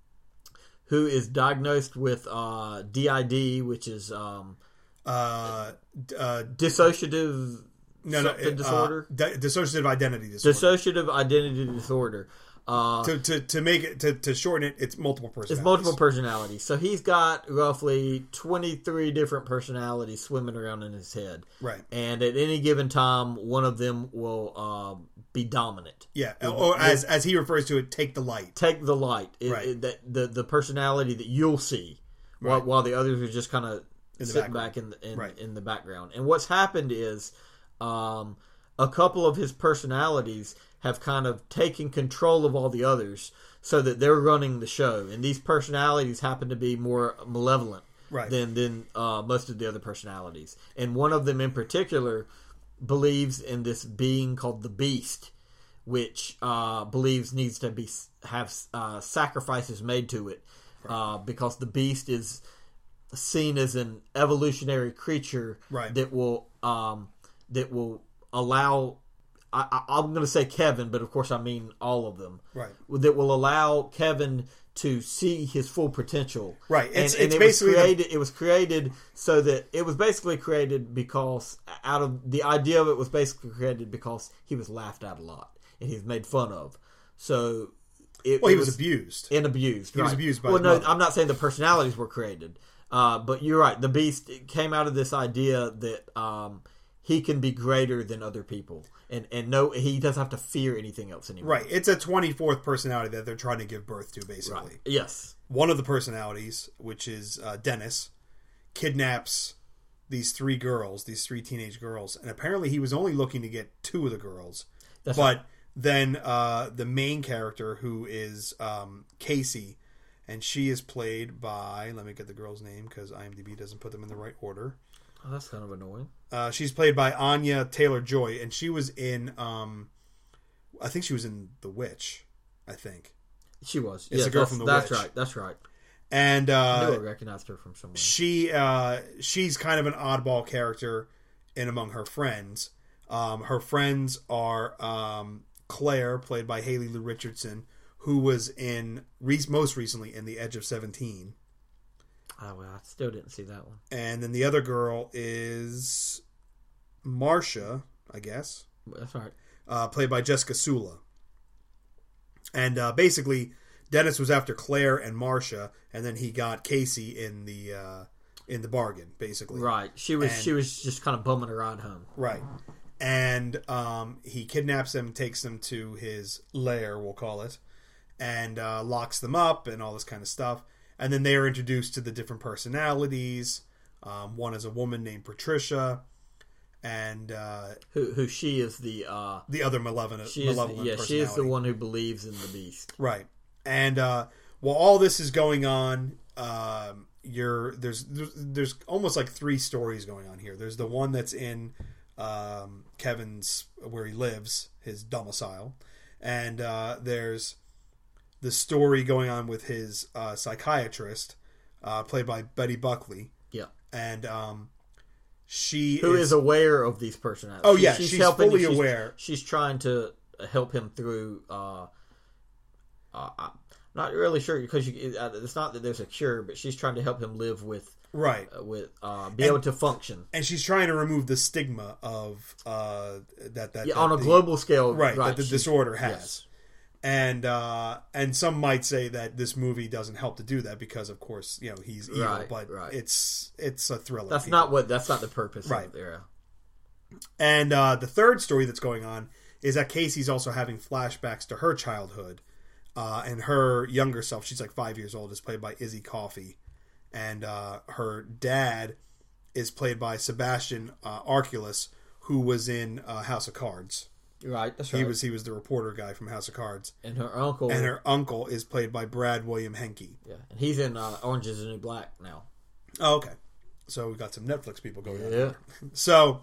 who is diagnosed with uh, D I D, which is um, Uh, uh, dissociative no, no, something uh, disorder. di- dissociative identity disorder. Dissociative identity disorder. Uh, to, to to make it to, to shorten it, it's multiple personalities. it's multiple personalities. So he's got roughly twenty-three different personalities swimming around in his head. Right. And at any given time, one of them will uh, be dominant. Yeah, or as as he refers to it, take the light. Take the light. It, Right. it- that the the personality that you'll see, while, Right. while the others are just kind of the sitting background. back in the, in, Right. in the background. And what's happened is, um, a couple of his personalities have kind of taken control of all the others, so that they're running the show. And these personalities happen to be more malevolent Right. than than uh, most of the other personalities. And one of them in particular believes in this being called the Beast, which uh, believes needs to be have uh, sacrifices made to it, uh, because the Beast is seen as an evolutionary creature Right. that will um, that will allow I, I, I'm going to say Kevin, but of course I mean all of them. Right. That will allow Kevin to see his full potential. Right. It's, and, and it's it basically was created. The... It was created so that it was basically created because out of the idea of it was basically created because he was laughed at a lot and he was made fun of. So. It, well, he it was, was abused. And abused. He right. was abused by Well, his no, mother. I'm not saying the personalities were created. Uh, but you're right. The Beast came out of this idea that um, he can be greater than other people. And, and no, he doesn't have to fear anything else anymore. Right. It's a twenty-fourth personality that they're trying to give birth to, basically. Right. Yes. One of the personalities, which is uh, Dennis, kidnaps these three girls, these three teenage girls. And apparently he was only looking to get two of the girls. That's but... right. Then uh, the main character, who is um, Casey, and she is played by, let me get the girl's name because IMDb doesn't put them in the right order. Oh, that's kind of annoying. Uh, she's played by Anya Taylor-Joy, and she was in, um, I think she was in The Witch, I think. She was. It's yeah, the girl that's, from The that's Witch. right. That's right. And uh, I knew I recognized her from somewhere. She, uh, she's kind of an oddball character in among her friends. Um, her friends are... Um, Claire, played by Haley Lou Richardson, who was in re- most recently in The Edge of seventeen. Oh, well, I still didn't see that one. And then the other girl is Marcia, I guess. That's right. Uh, played by Jessica Sula. And uh, basically, Dennis was after Claire and Marcia, and then he got Casey in the uh, in the bargain, basically. Right. She was and, she was just kind of bumming a ride home. Right. And um, he kidnaps them, takes them to his lair, we'll call it, and uh, locks them up and all this kind of stuff. And then they are introduced to the different personalities. Um, one is a woman named Patricia, and uh, who who she is the uh, the other malevolent, she is, malevolent yeah, personality. she is the one who believes in the Beast. Right. And uh, while all this is going on, um, you're there's, there's there's almost like three stories going on here. There's the one that's in um, Kevin's where he lives, his domicile, and uh, there's the story going on with his uh, psychiatrist, uh, played by Betty Buckley. Yeah, and um, she who is, is aware of these personalities. Oh yeah, she's, she's helping, fully she's, aware. She's trying to help him through. Uh, uh, I'm not really sure because you, it's not that there's a cure, but she's trying to help him live with. Right, uh, with uh, be and, able to function, and she's trying to remove the stigma of uh, that that, yeah, that on a the, global scale, right, right that the she, disorder has, yes. and uh, and some might say that this movie doesn't help to do that because, of course, you know he's evil, right, but right. it's it's a thriller. That's people. not what that's not the purpose, right? Of, yeah. And uh, the third story that's going on is that Casey's also having flashbacks to her childhood, uh, and her younger self. She's like five years old. Is played by Izzy Coffey. And uh, her dad is played by Sebastian uh, Arculus, who was in uh, House of Cards. Right, that's right. He was he was the reporter guy from House of Cards. And her uncle, and her uncle is played by Brad William Henke. Yeah, and he's in uh, Orange Is the New Black now. Oh, okay. So we got some Netflix people going on. Yeah. So,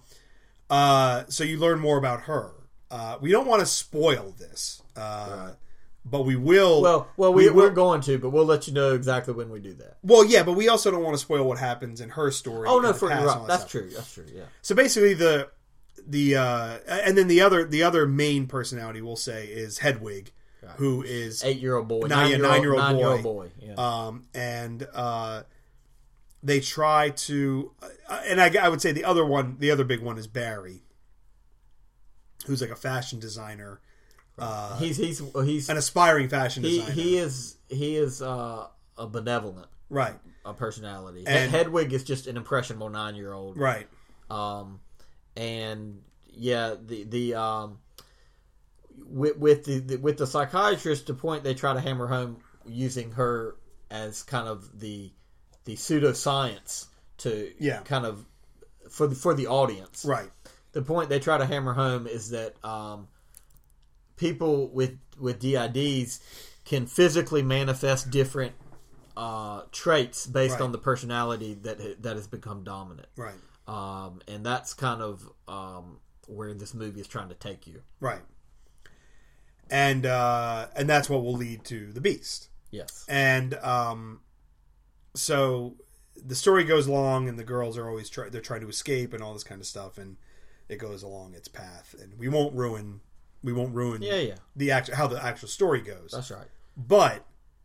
uh, so you learn more about her. Uh, we don't want to spoil this. Uh, right. But we will. Well, well, we, we will, we're going to, but we'll let you know exactly when we do that. Well, yeah, but we also don't want to spoil what happens in her story. Oh no, for right. That's stuff. true. That's true. Yeah. So basically, the the uh, and then the other the other main personality we'll say is Hedwig, right. who is eight year old boy, nine, nine, nine year old, nine year old boy. boy. Yeah. Um, and uh, they try to, uh, and I, I would say the other one, the other big one is Barry, who's like a fashion designer. Uh, he's he's he's an aspiring fashion he, designer. He is he is uh, a benevolent right a personality. And Hedwig is just an impressionable nine year old. Right. Um, and yeah, the the um, with with the, the with the psychiatrist, the point they try to hammer home using her as kind of the the pseudoscience to yeah. kind of for the, for the audience. Right. The point they try to hammer home is that um, people with with D I Ds can physically manifest different uh, traits based right. on the personality that that has become dominant. Right. Um, and that's kind of um, where this movie is trying to take you. Right. And uh, and that's what will lead to the Beast. Yes. And um, so the story goes along, and the girls are always try- they're trying to escape and all this kind of stuff, and it goes along its path, and we won't ruin we won't ruin Yeah, yeah. the actual how the actual story goes. That's right. But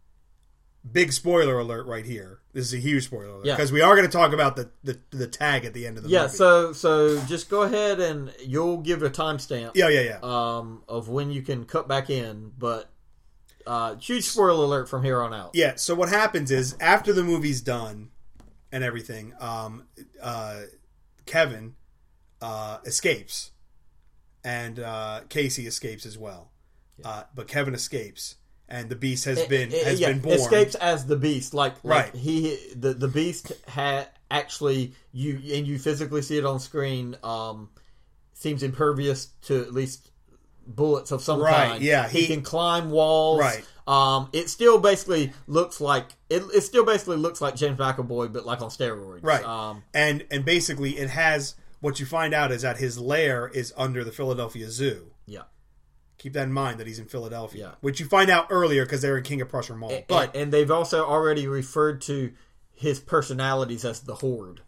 big spoiler alert right here. This is a huge spoiler alert Yeah. because we are going to talk about the, the the tag at the end of the Yeah, movie. so so just go ahead and you'll give a timestamp. Yeah, yeah, yeah. Um, of when you can cut back in, but uh, huge spoiler alert from here on out. Yeah, so what happens is after the movie's done and everything, um, uh, Kevin uh, escapes, and uh, Casey escapes as well. Yeah. Uh, but Kevin escapes, and the Beast has been it, it, has yeah, been born. Escapes as the Beast, like, like Right. he the the Beast had actually you and you physically see it on screen. Um, seems impervious to at least bullets of some Right, kind. yeah, he, he- can climb walls. Right. Um, it still basically looks like it. It still basically looks like James McAvoy, but like on steroids. Right. Um, and and basically it has what you find out is that his lair is under the Philadelphia Zoo. yeah. Keep that in mind that he's in Philadelphia, Yeah. which you find out earlier because they're in King of Prussia Mall. And, but and they've also already referred to his personalities as the Horde.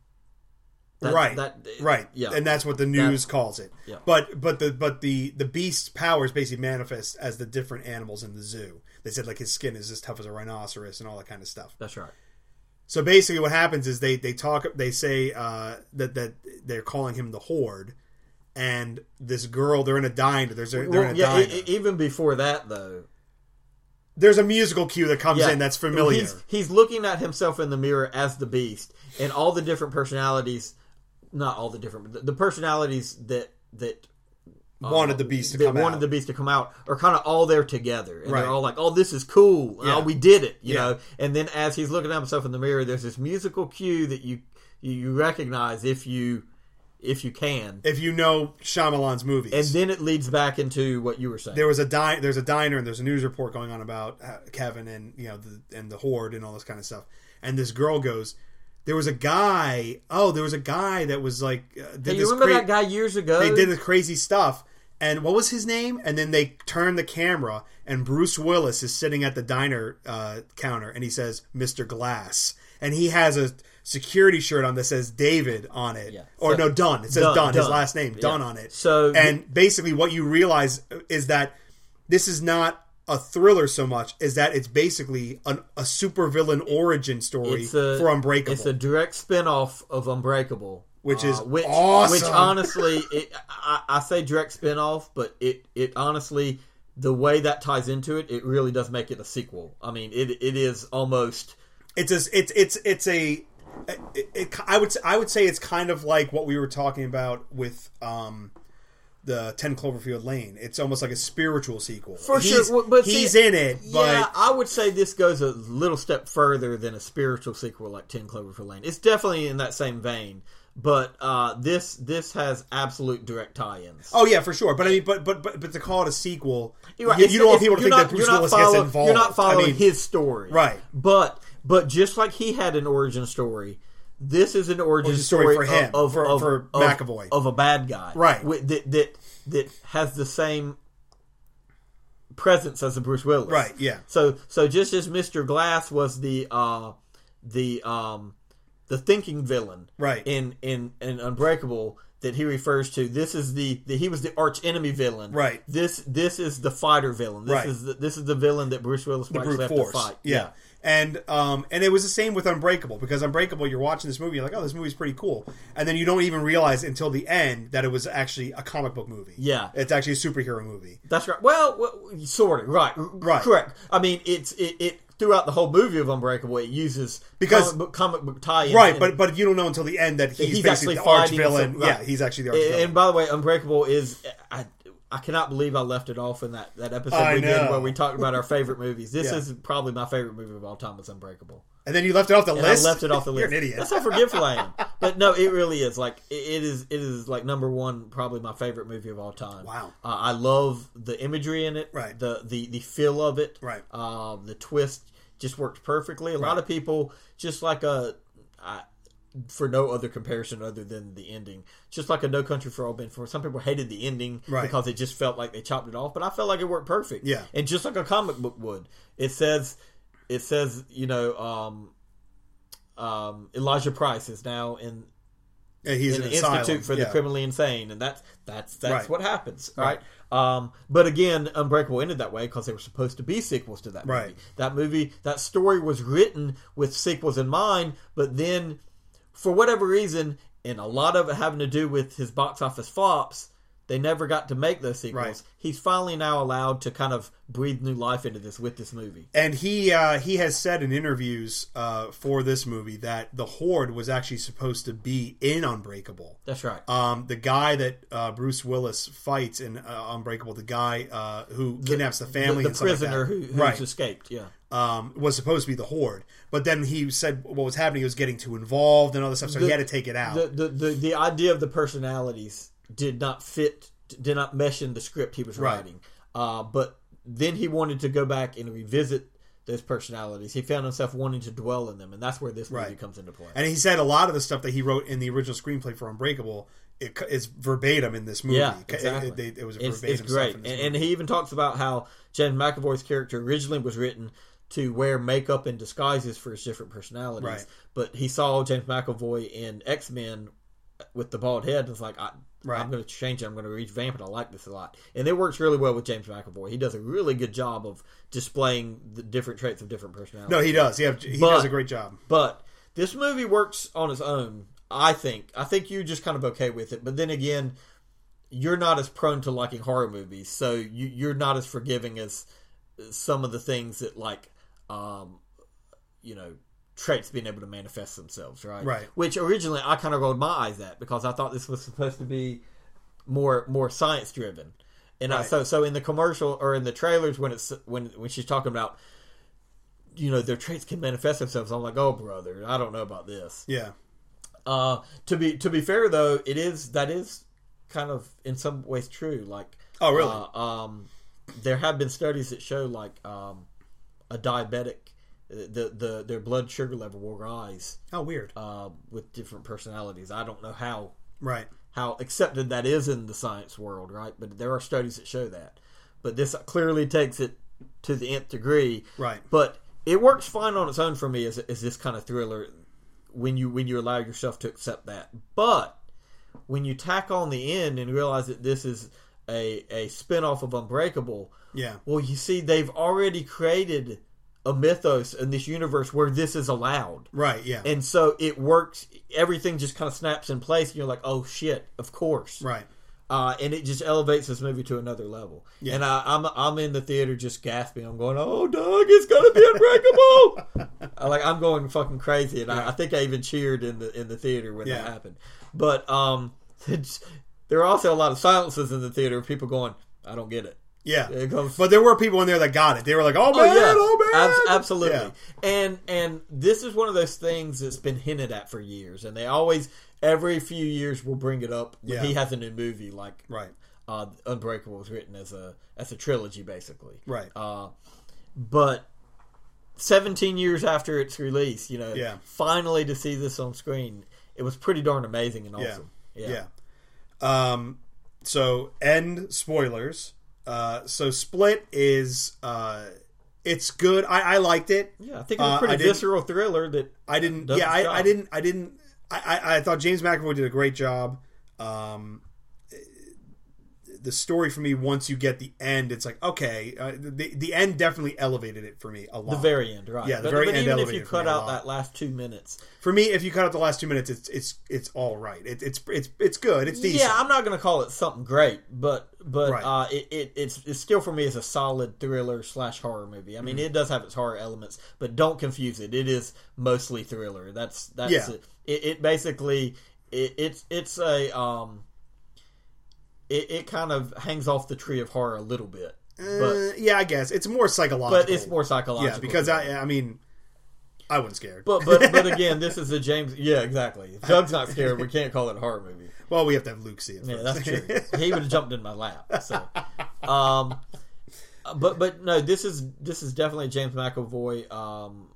That- right, that- right, yeah. and that's what the news That- calls it. yeah. But but the but the the Beast's powers basically manifest as the different animals in the zoo. They said like his skin is as tough as a rhinoceros and all that kind of stuff. That's right. So basically, what happens is they they talk. They say uh, that that they're calling him the Horde, and this girl. They're in a diner. There's a, they're Well, in a yeah, diner. e- e- even before that, though, There's a musical cue that comes yeah, in that's familiar. He's, he's looking at himself in the mirror as the Beast, and all the different personalities. Not all the different, but the, the personalities that that uh, Wanted the Beast to that come wanted out. the Beast to come out are kind of all there together, and Right. they're all like, "Oh, this is cool! Yeah. Oh, we did it!" You Yeah. know. And then as he's looking at himself in the mirror, there's this musical cue that you you, you recognize if you if you can, If you know Shyamalan's movies, and then it leads back into what you were saying. there was a di- there's a diner and there's a news report going on about uh, Kevin and you know the, and the Horde and all this kind of stuff. And this girl goes, "There was a guy. Oh, there was a guy that was like uh, did Hey, you this remember cra- that guy years ago? They did this crazy stuff." And what was his name? And then they turn the camera, and Bruce Willis is sitting at the diner uh, counter, and he says, "Mister Glass," and he has a security shirt on that says David on it, Yeah. or So- no, Dunn. It says Dunn, Dunn, his Dunn. last name, Yeah. Dunn on it. So- and basically, what you realize is that this is not a thriller so much, is that it's basically an, a supervillain origin story It's a, for Unbreakable. It's a direct spin-off of Unbreakable. Which is which, awesome. Which honestly, it, I, I say direct spin-off, but it, it honestly, the way that ties into it, it really does make it a sequel. I mean, it it is almost... It's a, it's it's it's a it, it, I would I would say it's kind of like what we were talking about with um, the ten Cloverfield Lane. It's almost like a spiritual sequel. For he's, sure, but he's see, in it. But yeah, I would say this goes a little step further than a spiritual sequel like ten Cloverfield Lane. It's definitely in that same vein, but uh, this this has absolute direct tie-ins. oh yeah, for sure. But I mean, but but but, but to call it a sequel, You're right. you, It's- you don't want it's- people to you're think not- that Bruce you're not Willis follow- gets involved. You're not following I mean, his story, Right. But but just like he had an origin story, this is an origin Origin story for of- him, of, for- of, for of- McAvoy. of a bad guy, Right. With, that that that has the same presence as a Bruce Willis, Right, yeah. So so just as Mister Glass was the uh, the um, the thinking villain, Right. in in in Unbreakable. That he refers to. This is the, the he was the arch enemy villain. Right. This this is the fighter villain. This Right. is the, this is the villain that Bruce Willis the will actually brute have force. to fight. Yeah. And um and it was the same with Unbreakable, because Unbreakable, you're watching this movie, you're like, oh, this movie's pretty cool, and then you don't even realize until the end that it was actually a comic book movie. Yeah. It's actually a superhero movie. That's right. Well, well sort of right. Right. Correct. I mean, it's it, it throughout the whole movie of Unbreakable, it uses Because- comic book, comic book tie-ins. Right, and- but but you don't know until the end that he's, he's basically actually the arch fighting villain. some- right. Yeah, he's actually the arch And, villain. and by the way, Unbreakable is I, I cannot believe I left it off in that, that episode I we did know. where we talked about our favorite movies. This Yeah. is probably my favorite movie of all time. Was Unbreakable. And then you left it off the And list. I left it off the list. You're an idiot. That's how forgetful I am. But no, it really is. Like it it is. It is like number one, probably my favorite movie of all time. Wow. Uh, I love the imagery in it. Right. The the the feel of it. Right. Uh, the twist just worked perfectly. A lot Right. of people just like a. I, for no other comparison other than the ending, just like a No Country for Old Men. For some people hated the ending Right. because it just felt like they chopped it off, but I felt like it worked perfect. Yeah. And just like a comic book would, it says, it says, you know, um, um, Elijah Price is now in Yeah, he's in an an institute asylum. for yeah. the criminally insane, and that's that's that's Right. what happens, Right. right? Um, but again, Unbreakable ended that way because they were supposed to be sequels to that movie. Right. That movie, that story was written with sequels in mind, but then, for whatever reason, and a lot of it having to do with his box office flops, they never got to make those sequels. Right. He's finally now allowed to kind of breathe new life into this with this movie. And he uh, he has said in interviews uh, for this movie that the Horde was actually supposed to be in Unbreakable. That's right. Um, the guy that uh, Bruce Willis fights in uh, Unbreakable, the guy uh, who kidnaps the family, the, the and stuff like prisoner that, who, who's right, escaped, yeah. um, was supposed to be the Horde. But then he said what was happening, he was getting too involved and all this stuff, so The- he had to take it out. The, the, the, the idea of the personalities did not fit, did not mesh in the script he was Right. writing. Uh, but then he wanted to go back and revisit those personalities. He found himself wanting to dwell in them, and that's where this movie Right. comes into play. And he said a lot of the stuff that he wrote in the original screenplay for Unbreakable it is verbatim in this movie. Yeah, It- exactly. It, it, it was It's, verbatim it's great. stuff in this And, and movie. he even talks about how James McAvoy's character originally was written to wear makeup and disguises for his different personalities. Right. But he saw James McAvoy in X-Men with the bald head and was like, I, Right. I'm going to change it. I'm going to revamp it. I like this a lot. And it works really well with James McAvoy. He does a really good job of displaying the different traits of different personalities. No, he does. Yeah, he But- does a great job. But this movie works on its own, I think. I think you're just kind of okay with it. But then again, you're not as prone to liking horror movies, so you, you're not as forgiving as some of the things that, like, um, you know, traits being able to manifest themselves, right? Right. Which originally I kind of rolled my eyes at because I thought this was supposed to be more more science driven, and I, Right. so so in the commercial or in the trailers when it's when when she's talking about, you know, their traits can manifest themselves, I'm like, oh brother, I don't know about this. Yeah. Uh, to be to be fair though, it is that is kind of in some ways true. Like, Oh, really? Uh, um, there have been studies that show like um, a diabetic, the the their blood sugar level will rise Oh, weird. uh, with different personalities. I don't know how Right. how accepted that is in the science world, right? But there are studies that show that. But this clearly takes it to the nth degree, Right. But it works fine on its own for me as, as this kind of thriller when you when you allow yourself to accept that. But when you tack on the end and realize that this is a a spinoff of Unbreakable, Yeah. well, you see, they've already created a mythos in this universe where this is allowed. Right. Yeah. And so it works. Everything just kind of snaps in place. And you're like, oh shit, of course. right. Uh, and it just elevates this movie to another level. Yeah. And I, I'm I'm in the theater just gasping. I'm going, oh, Doug, it's gonna be Unbreakable. I, like I'm going fucking crazy, and Yeah. I, I think I even cheered in the in the theater when Yeah. that happened. But um, it's, there are also a lot of silences in the theater of people going, I don't get it. Yeah. It goes, But there were people in there that got it. They were like, "Oh man, Oh yeah, oh man!" Abs- absolutely. Yeah. And and this is one of those things that's been hinted at for years, and they always every few years will bring it up when Yeah. he has a new movie. Like Right. uh, Unbreakable was written as a as a trilogy, basically. Right. Uh, but seventeen years after its release, you know, Yeah. finally to see this on screen, it was pretty darn amazing and Yeah. awesome. Yeah. Um. So end spoilers. Uh. So Split is. Uh. It's good. I, I liked it. Yeah, I think it was Uh, a pretty I didn't- visceral thriller that I didn't. does Yeah. its I, I job. didn't. I didn't. I, I. I thought James McAvoy did a great job. Um. The story for me, once you get the end, it's like okay. Uh, the the end definitely elevated it for me a lot. The very end, right? Yeah, the but, very but end even if you elevated for cut me a out lot. that last two minutes, For me, if you cut out the last two minutes, it's it's it's all right. It, it's it's it's good. It's decent. yeah, I'm not going to call it something great, but but Right. uh, it, it it's it's still for me as a solid thriller slash horror movie. I mean, Mm-hmm. it does have its horror elements, but don't confuse it. It is mostly thriller. That's that's Yeah. it. It, it basically it, it's it's a um. It, it kind of hangs off the tree of horror a little bit, but Uh, yeah, I guess it's more psychological. but it's more psychological. yeah, because I I mean, I wasn't scared. But but but again, this is a James. Yeah, exactly. If Doug's not scared, we can't call it a horror movie. well, we have to have Luke see it. Yeah, first. that's true. He would have jumped in my lap. So, um, but but no, this is this is definitely a James McAvoy um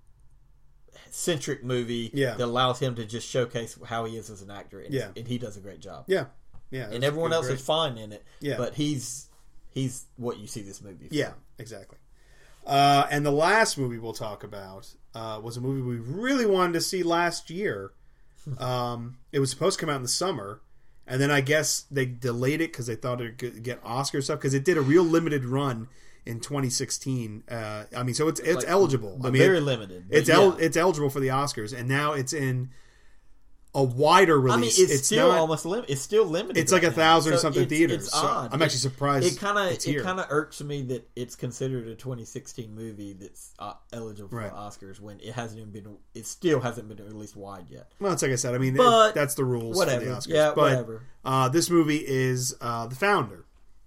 centric movie. Yeah. That allows him to just showcase how he is as an actor. And, Yeah. and he does a great job. yeah, yeah, And everyone else great. is fine in it. Yeah. But he's he's what you see this movie for. Yeah, exactly. Uh, and the last movie we'll talk about uh, was a movie we really wanted to see last year, Um, it was supposed to come out in the summer, and then I guess they delayed it because they thought it would get Oscar stuff because it did a real limited run in twenty sixteen. Uh, I mean, so it's it's like, eligible. I mean, very it, limited. It's yeah. el- it's eligible for the Oscars, and now it's in a wider release. I mean, it's, it's still not, almost lim- It's still limited. It's like right a thousand now. or something so it's, theaters. It's so odd. I'm actually surprised. It kind of it's it here. kind of irks me that it's considered a twenty sixteen movie that's uh, eligible for Right. Oscars when it hasn't even been. It still hasn't been released wide yet. Well, it's like I said. I mean, But it, that's the rules whatever. for the Oscars. Yeah, but, whatever. Uh, this movie is uh, The Founder,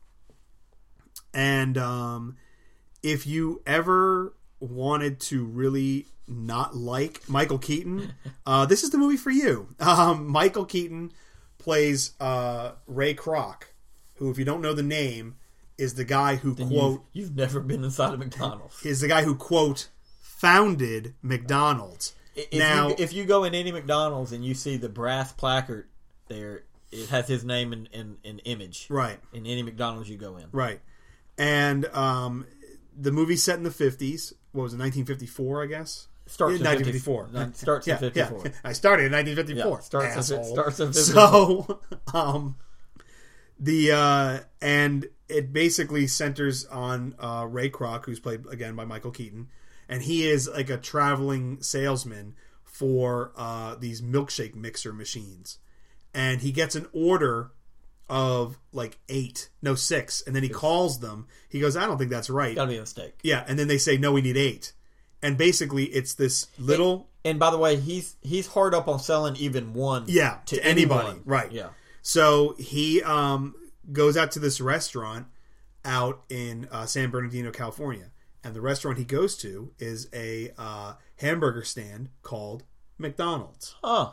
and um, if you ever wanted to really not like Michael Keaton, uh, this is the movie for you. Um, Michael Keaton plays uh, Ray Kroc, who, if you don't know the name, is the guy who Then quote you've, you've never been inside of McDonald's. is the guy who quote founded McDonald's. If now, you, if you go in any McDonald's and you see the brass placard there, it has his name and, and, and image. right, In any McDonald's you go in. right, and um, the movie's set in the fifties. What was it, nineteen fifty-four, I guess? Starts in nineteen fifty, fifty-four. no, starts yeah, in fifty-four. Yeah. I started in nineteen fifty-four. Yeah, starts in, asshole. starts in fifty-four. So, um, the uh, and it basically centers on uh, Ray Kroc, who's played again by Michael Keaton, and he is like a traveling salesman for uh, these milkshake mixer machines, and he gets an order of like eight, no six, and then he calls them. He goes, "I don't think that's right." Gotta be a mistake. Yeah, and then they say, "No, we need eight." And basically, it's this little And, and by the way, he's he's hard up on selling even one. yeah to, to anybody, anyone. right? Yeah. So he um, goes out to this restaurant out in uh, San Bernardino, California, and the restaurant he goes to is a uh, hamburger stand called McDonald's, Huh.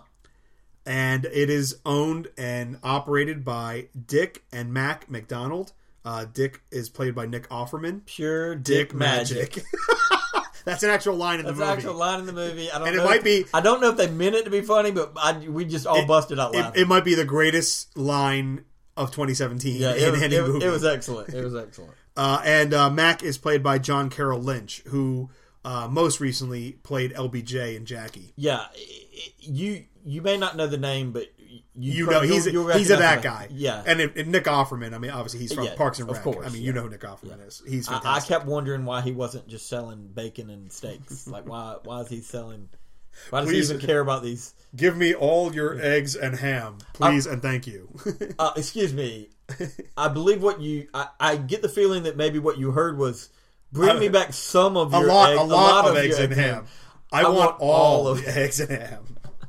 and it is owned and operated by Dick and Mac McDonald. Uh, Dick is played by Nick Offerman. Pure Dick, Dick magic. Magic. That's an actual line in That's the an movie. actual line in the movie. I don't And it know might if, be- I don't know if they meant it to be funny, but I, we just all It- busted out It, laughing. it might be the greatest line of twenty seventeen yeah, in it, was- any it, movie. it was excellent. It was excellent. Uh, and uh, Mac is played by John Carroll Lynch, who uh, most recently played L B J in Jackie. Yeah, it- you you may not know the name, but you, You pro- know, he's you'll- a, you'll he's a recognize that the- guy. Yeah, And, it, and Nick Offerman, I mean, obviously he's from Yeah, Parks and of Rec. course, I mean, yeah. you know who Nick Offerman is. He's I, I fantastic. kept wondering why he wasn't just selling bacon and steaks. Like, why why is he selling? Why does Please. he even care about these? Give me all your eggs and ham, please, and thank you. Uh, excuse me. I believe what you. I, I get the feeling that maybe what you heard was bring me back some of a your lot, egg, a lot, of your eggs and egg ham. I, I want, want all, all of the eggs and ham.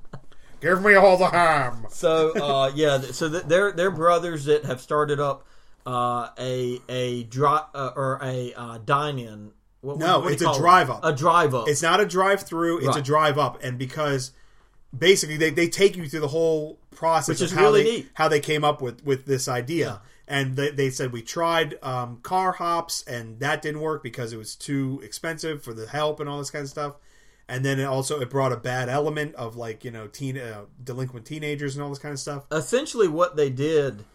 Give me all the ham. So uh, yeah, th- so th- they're they're brothers that have started up uh, a a dri- uh, or a uh, dine-in. What, No, what do you it's a call it? drive-up. A drive up. It's not a drive-through; it's a Right. drive-up, and because basically they, they take you through the whole process Which of is how really they neat. how they came up with with this idea. And they, they said we tried um, car hops, and that didn't work because it was too expensive for the help and all this kind of stuff. And then it also it brought a bad element of like you know teen uh, delinquent teenagers and all this kind of stuff. Essentially what they did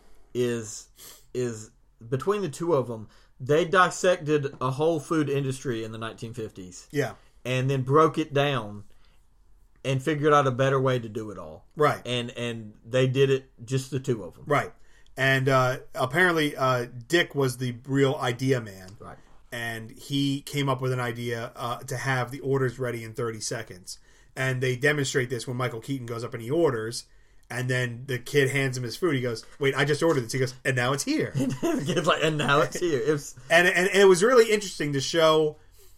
is is between the two of them, they dissected a whole food industry in the nineteen fifties Yeah, and then broke it down and figured out a better way to do it all. right, And and they did it just the two of them. right. And uh, apparently, uh, Dick was the real idea man. Right. And he came up with an idea uh, to have the orders ready in thirty seconds. And they demonstrate this when Michael Keaton goes up and he orders, and then the kid hands him his food. He goes, "Wait, I just ordered this." He goes, "And now it's here." It's like, and now it's here. It was, and, and and it was really interesting to show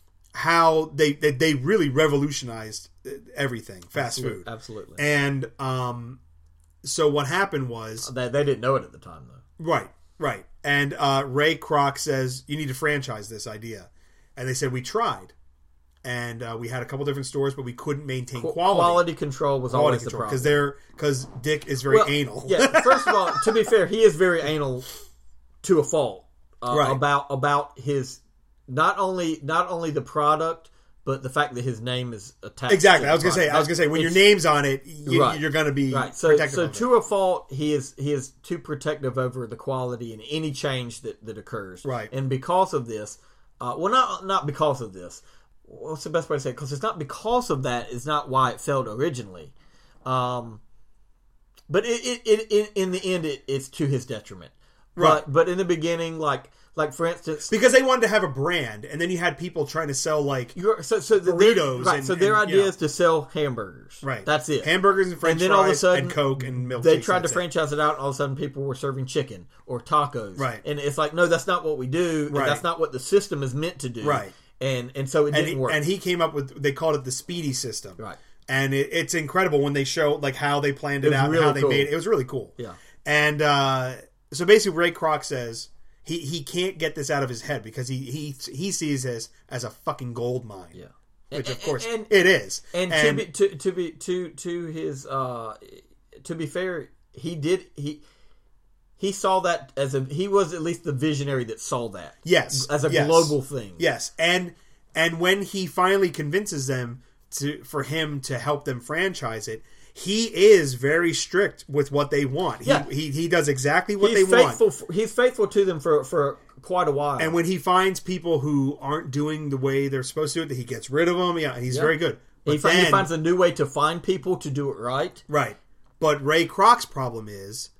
how they they, they really revolutionized everything, fast food. absolutely. And um, so what happened was They, they didn't know it at the time, though. right, right. And uh, Ray Kroc says, you need to franchise this idea. And they said, we tried. And uh, we had a couple different stores, but we couldn't maintain Qu- quality. Quality control was Quality always the control. problem. Because they're because Dick is very Well, anal. Yeah, first of all, to be fair, he is very anal to a fault uh, Right. about about his not only not only the product, but the fact that his name is attached. Exactly. to I was the going to say, product. I was going to say, when your It's- name's on it, you, Right. you're going to be Right. So, protective so of it. to a fault, he is he is too protective over the quality and any change that, that occurs. Right. And because of this, uh, well, not not because of this. What's the best way to say it? Because it's not because of that. It's not why it failed originally. Um, But it, it, it, it in the end, it, it's to his detriment. Right. But, but in the beginning, like like for instance, because they wanted to have a brand, and then you had people trying to sell like you're, so so the, burritos. Right. And, so their and, idea you know, is to sell hamburgers. Right. That's it. Hamburgers and French and then fries all of a sudden, and Coke and milk. They tried to franchise it out, and all of a sudden, people were serving chicken or tacos. Right. And it's like, no, that's not what we do. And right. That's not what the system is meant to do. Right. And and so it and didn't he, work. And he came up with, they called it the Speedy system. Right. And it, it's incredible when they show like how they planned it, it out, really and how they cool. made it. It was really cool. Yeah. And uh, so basically, Ray Kroc says he, he can't get this out of his head because he he he sees this as a fucking gold mine. Yeah. Which and, of course and, it is. And, and to be to, to be to to his uh, to be fair, he did he. He saw that as a he was at least the visionary that saw that. Yes. As a yes. global thing. Yes. And and when he finally convinces them to for him to help them franchise it, he is very strict with what they want. He Yeah. he, he does exactly what he's they faithful, want. He's faithful to them for, for quite a while. And when he finds people who aren't doing the way they're supposed to do it, he gets rid of them. Yeah, he's Yeah. very good. But he, then, finds, he finds a new way to find people to do it right. Right. But Ray Kroc's problem is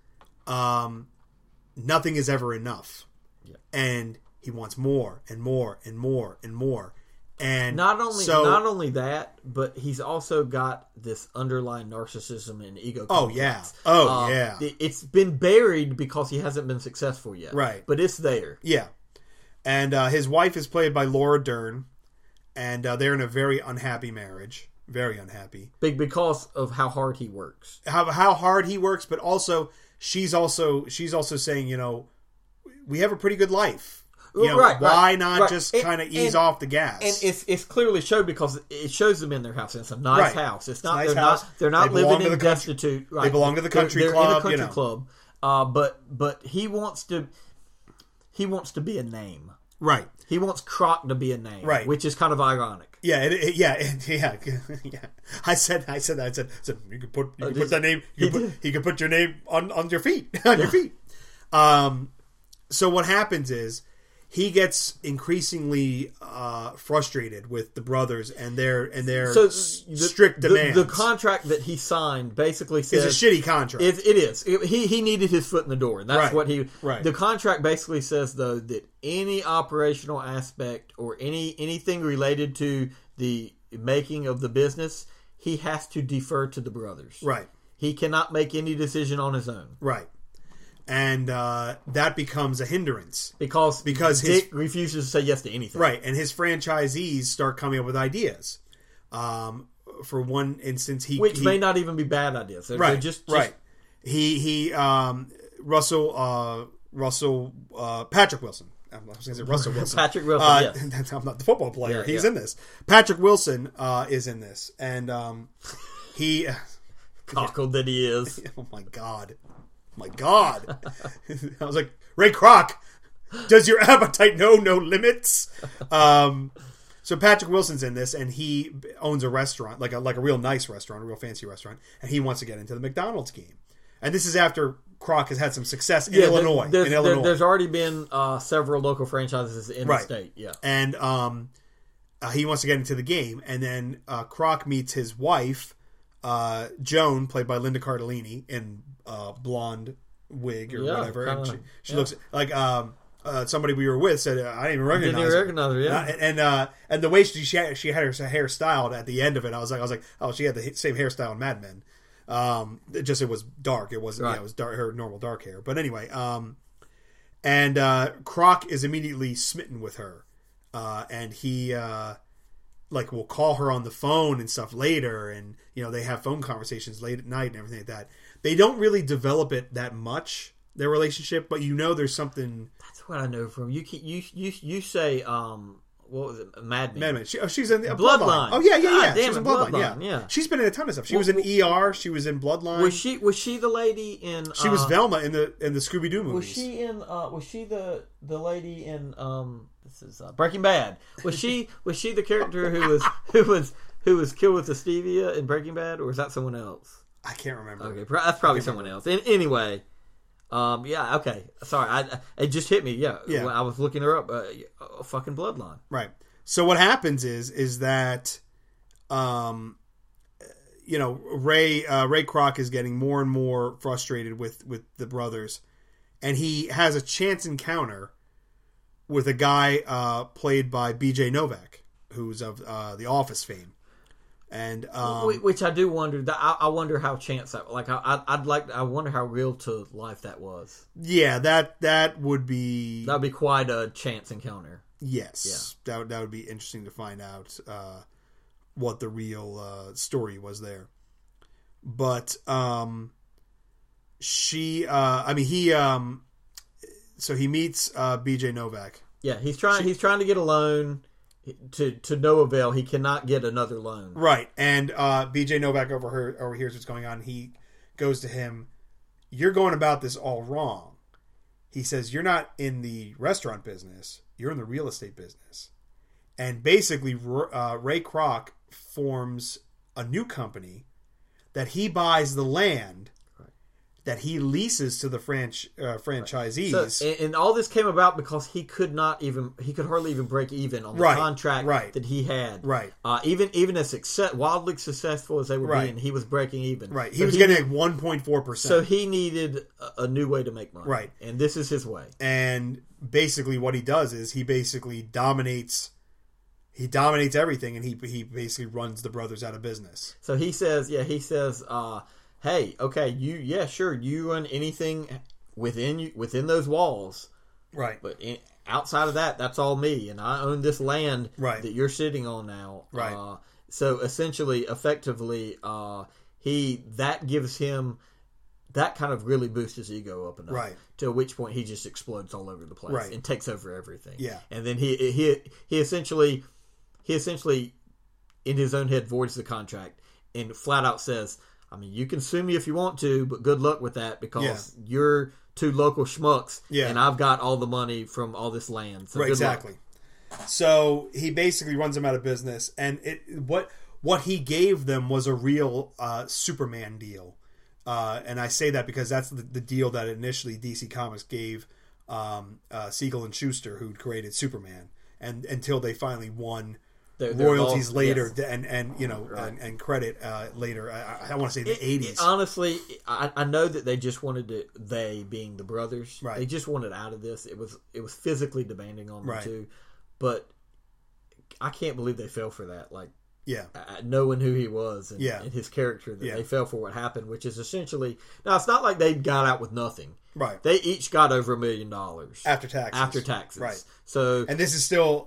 um, nothing is ever enough. Yeah. And he wants more and more and more and more. And not only so, not only that, but he's also got this underlying narcissism and ego Oh, complex. yeah. Oh, Uh, yeah. it- It's been buried because he hasn't been successful yet. Right. But it's there. Yeah. And uh, his wife is played by Laura Dern. And uh, they're in a very unhappy marriage. Very unhappy. Big because of how hard he works. How, how hard he works, but also she's also she's also saying, you know, we have a pretty good life. You know, right, why right, not right. just And- kind of ease and- off the gas? And it's it's clearly showed because it shows them in their house. It's a nice Right. house. It's It's not a nice they're house. not they're not They belong living to in the country- destitute. Right. they belong to the They're- country they're club, in a you country know. club. Uh, but but he wants to he wants to be a name. right. He wants Kroc to be a name. Right. Which is kind of ironic. Yeah, it, it, yeah, it, yeah, yeah. I said, I said that. I said, I said you could put, you could did- put that name. You he could put, did. he could put your name on, on your feet, on your feet. Um, so what happens is he gets increasingly uh, frustrated with the brothers and their and their So s- the, strict the, demands. the contract that he signed basically says It's a shitty contract. It, it is. It- he he needed his foot in the door, and that's Right. what he. Right. The contract basically says though that any operational aspect or any anything related to the making of the business, he has to defer to the brothers. right, He cannot make any decision on his own right, and uh, that becomes a hindrance. because Because his- Dick refuses to say yes to anything. Right, and his franchisees start coming up with ideas. Um, for one instance, he Which he, may not even be bad ideas. They're, right, they're just, just right. He he um, Russell uh, Russell uh, Patrick Wilson. I was going to say Russell Wilson. Patrick Wilson, Uh, yes. that's- I'm not the football player. Yeah, He's yeah. in this. Patrick Wilson uh, is in this, and um, he. cockled that he is. Oh my god, my god! I was like, Ray Kroc, does your appetite know no limits? Um, so Patrick Wilson's in this, and he owns a restaurant, like a like a real nice restaurant, a real fancy restaurant, and he wants to get into the McDonald's game. And this is after Kroc has had some success in Yeah, Illinois. There's, in there- Illinois, there's already been uh, several local franchises in Right. the state. Yeah. and um, uh, he wants to get into the game. And then uh, Kroc meets his wife, uh, Joan, played by Linda Cardellini, in uh, blonde wig or Yeah, whatever. And kinda, she she yeah. looks like um, uh, somebody we were with said, "I didn't even recognize Didn't even her." recognize her, yeah. Uh, and and, uh, and the way she she had, she had her hair styled at the end of it, I was like, I was like, oh, she had the same hairstyle in Mad Men. Um, it just it was dark. It wasn't. Right. Yeah, it was dark. Her normal dark hair. But anyway, um, and uh, Kroc is immediately smitten with her, uh, and he uh, like will call her on the phone and stuff later, and you know they have phone conversations late at night and everything like that. They don't really develop it that much, their relationship, but you know there's something. That's what I know from you. keep- You you you say um what was it? Mad Men. Mad Men. She, oh, she's in the Bloodline. Oh yeah, yeah, God yeah. damn She was it, in Bloodline. Bloodline, Yeah. yeah. She's been in a ton of stuff. She Well, was in E R. She was in Bloodline. Was she was she the lady in? She was uh, Velma in the in the Scooby Doo movies. Was she in? Uh, was she the the lady in? Um, this is uh, Breaking Bad. Was she was she the character who was who was who was killed with the stevia in Breaking Bad, or is that someone else? I can't remember. Okay, pro- that's probably someone else. And anyway, um, yeah, okay. Sorry, I, I- it just hit me. Yeah, Yeah. when I was looking her up. Uh, uh, fucking Bloodline. Right. So what happens is is that, um, you know, Ray uh, Ray Kroc is getting more and more frustrated with, with the brothers, and he has a chance encounter with a guy uh, played by B J Novak, who's of uh, The Office fame. And um, which I do wonder. That I, I wonder how chance that. Like I, I'd like. I wonder how real to life that was. Yeah, that that would be that'd be quite a chance encounter. Yes, yeah. that that would be interesting to find out uh, what the real uh, story was there. But um, she, uh, I mean, he. Um, so he meets uh, B J Novak. Yeah, he's trying. She, he's trying to get a loan. To to no avail, he cannot get another loan. Right, and uh, B J Novak overheard, overhears what's going on. He goes to him, "You're going about this all wrong." He says, "You're not in the restaurant business. You're in the real estate business." And basically, uh, Ray Kroc forms a new company that he buys the land that he leases to the franch, uh, franchisees. Right. So, and, and all this came about because he could not even, he could hardly even break even on the right. contract right. that he had. Right. Uh, even even as success, wildly successful as they were right. being, he was breaking even. Right. He so was he getting need, like one point four percent. So he needed a, a new way to make money. Right. And this is his way. And basically what he does is he basically dominates he dominates everything, and he he basically runs the brothers out of business. So he says, yeah, he says, uh, hey, okay, you, yeah, sure, you run anything within you, within those walls, right? But in, outside of that, that's all me, and I own this land right. that you're sitting on now, right? Uh, so essentially, effectively, uh, he that gives him that kind of really boosts his ego up enough, right? To which point he just explodes all over the place, right. and takes over everything, yeah. And then he he he essentially he essentially in his own head voids the contract and flat out says, I mean, you can sue me if you want to, but good luck with that because yeah. you're two local schmucks, yeah. and I've got all the money from all this land. So right, good exactly. luck. So he basically runs them out of business, and it what what he gave them was a real uh, Superman deal, uh, and I say that because that's the, the deal that initially D C Comics gave um, uh, Siegel and Schuster, who created Superman, and until they finally won. They're, they're royalties all, later yes. and, and you know right. and, and credit uh, later. I, I want to say the it, eighties. It, honestly, I, I know that they just wanted to. They being the brothers, right. They just wanted out of this. It was it was physically demanding on them right. too. But I can't believe they fell for that. Like yeah, uh, knowing who he was and, yeah. and his character, that yeah. they fell for what happened, which is essentially now it's not like they got out with nothing. Right. They each got over a million dollars after taxes. After taxes, right? So and this is still.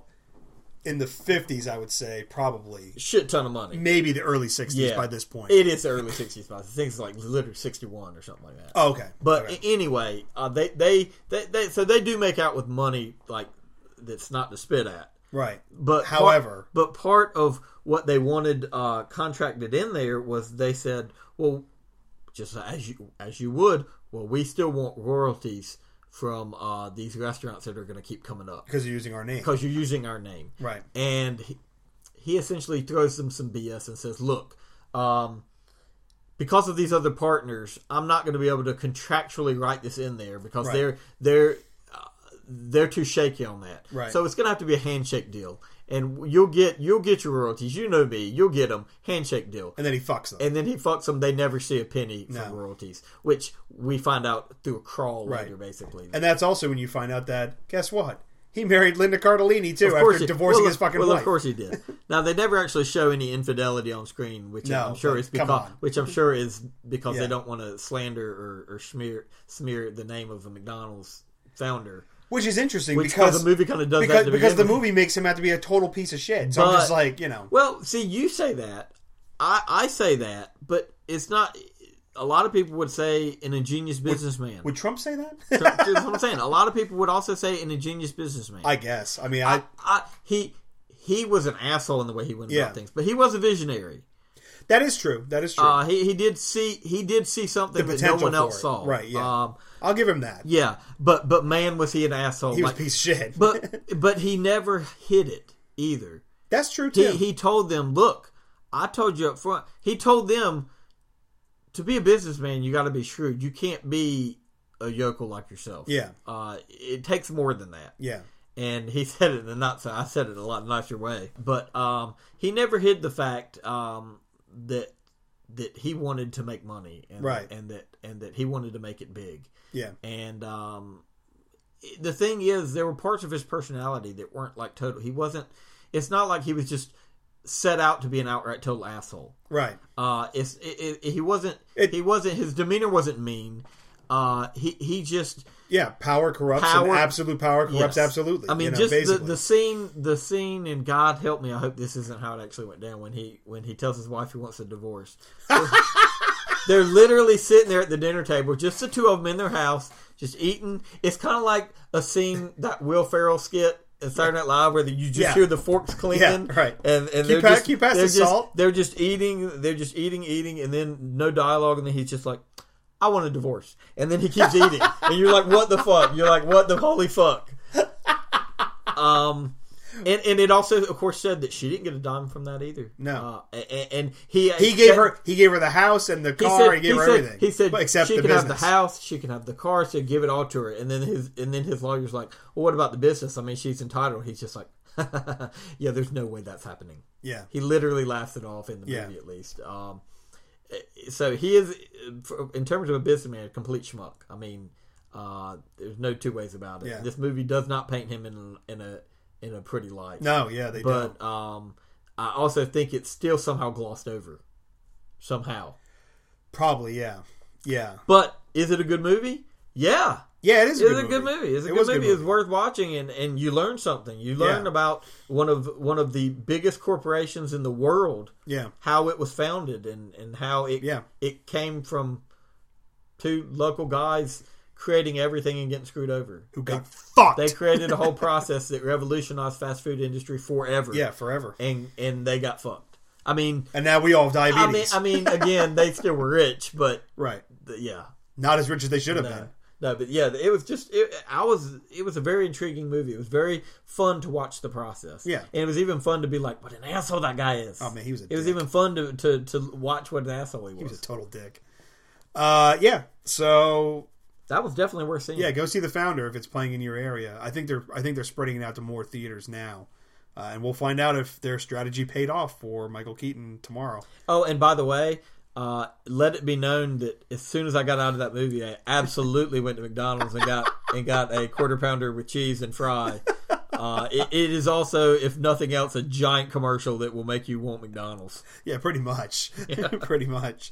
In the fifties, I would say, probably. Shit ton of money. Maybe the early sixties yeah. by this point. It is the early sixties. I think it's like literally sixty-one or something like that. Oh, okay. But okay. anyway, uh, they, they, they, they, so they do make out with money, like, that's not to spit at. Right. But however. Part, but part of what they wanted uh, contracted in there was they said, well, just as you, as you would, well, we still want royalties from uh, these restaurants that are going to keep coming up. Because you're using our name. Because you're using our name. Right. And he, he essentially throws them some B S and says, look, um, because of these other partners, I'm not going to be able to contractually write this in there because right. they're they're uh, they're too shaky on that. Right. So it's going to have to be a handshake deal. And you'll get you'll get your royalties. You know me. You'll get them. Handshake deal. And then he fucks them. And then he fucks them. They never see a penny no. from royalties, which we find out through a crawl right. later, basically. And that's also when you find out that, guess what? He married Linda Cardellini, too, after he, divorcing well, his fucking well, wife. Well, of course he did. Now, they never actually show any infidelity on screen, which no, I'm sure is because which I'm sure is because yeah. they don't want to slander or, or smear smear the name of a McDonald's founder. Which is interesting Which because the movie kind of does because, that because the with. movie makes him out to be a total piece of shit. So but, I'm just like, you know. Well, see, you say that. I, I say that, but it's not. A lot of people would say an ingenious businessman. Would, would Trump say that? That's what I'm saying. A lot of people would also say an ingenious businessman. I guess. I mean, I, I, I he he was an asshole in the way he went yeah. about things, but he was a visionary. That is true. That is true. Uh, he he did see he did see something that no one else saw. Right? Yeah. Um, I'll give him that. Yeah, but but man, was he an asshole? He was like, a piece of shit. but but he never hid it either. That's true too. He he told them, "Look, I told you up front." He told them, to be a businessman, you got to be shrewd. You can't be a yokel like yourself. Yeah. Uh, it takes more than that. Yeah. And he said it in a not so. I said it in a lot nicer way. But um, he never hid the fact um, that that he wanted to make money, and, right, and that and that he wanted to make it big. Yeah, and um, the thing is, there were parts of his personality that weren't like total. He wasn't. It's not like he was just set out to be an outright total asshole. Right. Uh, it's it, it, he wasn't. It, he wasn't. His demeanor wasn't mean. Uh, he he just yeah. Power corrupts, power, and absolute power corrupts yes. absolutely. I mean, you know, just basically. the, the scene, the scene, and God help me, I hope this isn't how it actually went down when he when he tells his wife he wants a divorce. They're, they're literally sitting there at the dinner table, just the two of them in their house, just eating. It's kind of like a scene that Will Ferrell skit in Saturday Night Live where you just yeah. hear the forks clinking, yeah, right? And, and keep they're pass, just keep passing they're just, salt. They're just eating. They're just eating, eating, and then no dialogue, and then he's just like, I want a divorce. And then he keeps eating. And you're like, what the fuck? You're like, what the holy fuck? Um, and, and it also, of course, said that she didn't get a dime from that either. No. Uh, and, and he he gave said, her he gave her the house and the car. He, said, he gave he her said, everything. He said but except she the can business. have the house, she can have the car, so give it all to her. And then his and then his lawyer's like, well, what about the business? I mean, she's entitled. He's just like, yeah, there's no way that's happening. Yeah. He literally laughs it off in the yeah. movie, at least. Um, So he is, in terms of a businessman, a complete schmuck. I mean, uh, there's no two ways about it. Yeah. This movie does not paint him in in a in a pretty light. No, yeah, they but, don't. But um, I also think it's still somehow glossed over, somehow. Probably, yeah, yeah. But is it a good movie? Yeah. Yeah, it is a, it's good, a good movie. movie. It's a it good movie. a good movie. It's worth watching, and, and you learn something. You learn yeah. about one of one of the biggest corporations in the world. Yeah, how it was founded, and, and how it yeah. it came from two local guys creating everything and getting screwed over. Who got they, fucked? They created a whole process that revolutionized fast food industry forever. Yeah, forever. And and they got fucked. I mean, and now we all have diabetes. I mean, I mean, again, they still were rich, but right. Yeah, not as rich as they should have no. been. No, but yeah, it was just it, I was. It was a very intriguing movie. It was very fun to watch the process. Yeah, and it was even fun to be like, "What an asshole that guy is!" Oh man, he was. A it dick. was even fun to, to to watch what an asshole he was. He was a total dick. Uh, yeah. So that was definitely worth seeing. Yeah, go see The Founder if it's playing in your area. I think they're I think they're spreading it out to more theaters now, uh, and we'll find out if their strategy paid off for Michael Keaton tomorrow. Oh, and by the way. Uh, let it be known that as soon as I got out of that movie, I absolutely went to McDonald's and got and got a quarter pounder with cheese and fry. Uh, it, it is also, if nothing else, a giant commercial that will make you want McDonald's. Yeah, pretty much. Yeah. pretty much.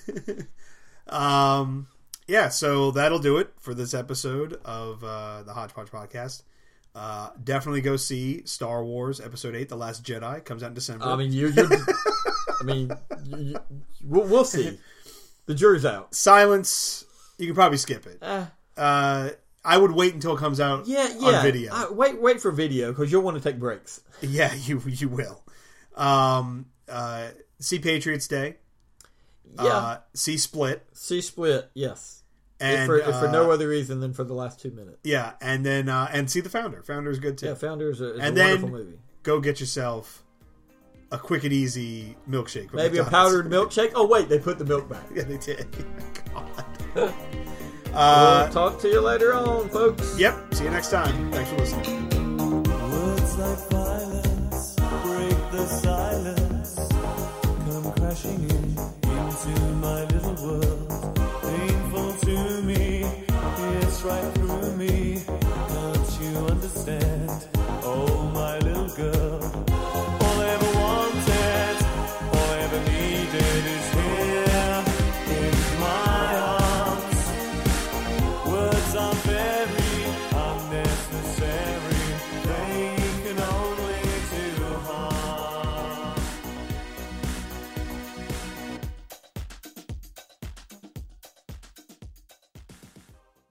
um, yeah, so that'll do it for this episode of uh, the Hodgepodge Podcast. Uh, definitely go see Star Wars Episode Eight: The Last Jedi. Comes out in December. I mean, you. You're, I mean, you, you, we'll, we'll see. The jury's out. Silence. You can probably skip it. Uh, uh, I would wait until it comes out. Yeah, yeah. On video. Uh, wait, wait for video because you'll want to take breaks. Yeah, you you will. Um, uh, see Patriots Day. Yeah. Uh, see Split. See Split. Yes. And if for, if for uh, no other reason than for the last two minutes. Yeah, and then uh, and see The Founder. Founder is good too. Yeah, Founder is a, is and a then wonderful movie. Go get yourself a quick and easy milkshake. Maybe McDonald's. a powdered milkshake. Oh wait, they put the milk back. Yeah, they did. God. uh, we'll talk to you later on, folks. Yep. See you next time. Thanks for listening. Words like violence break the silence. Come crashing in into my little world. Painful to me, it's right through me. Don't you understand? Oh, my little girl. All I ever wanted, all I ever needed is here in my arms. Words aren't fair.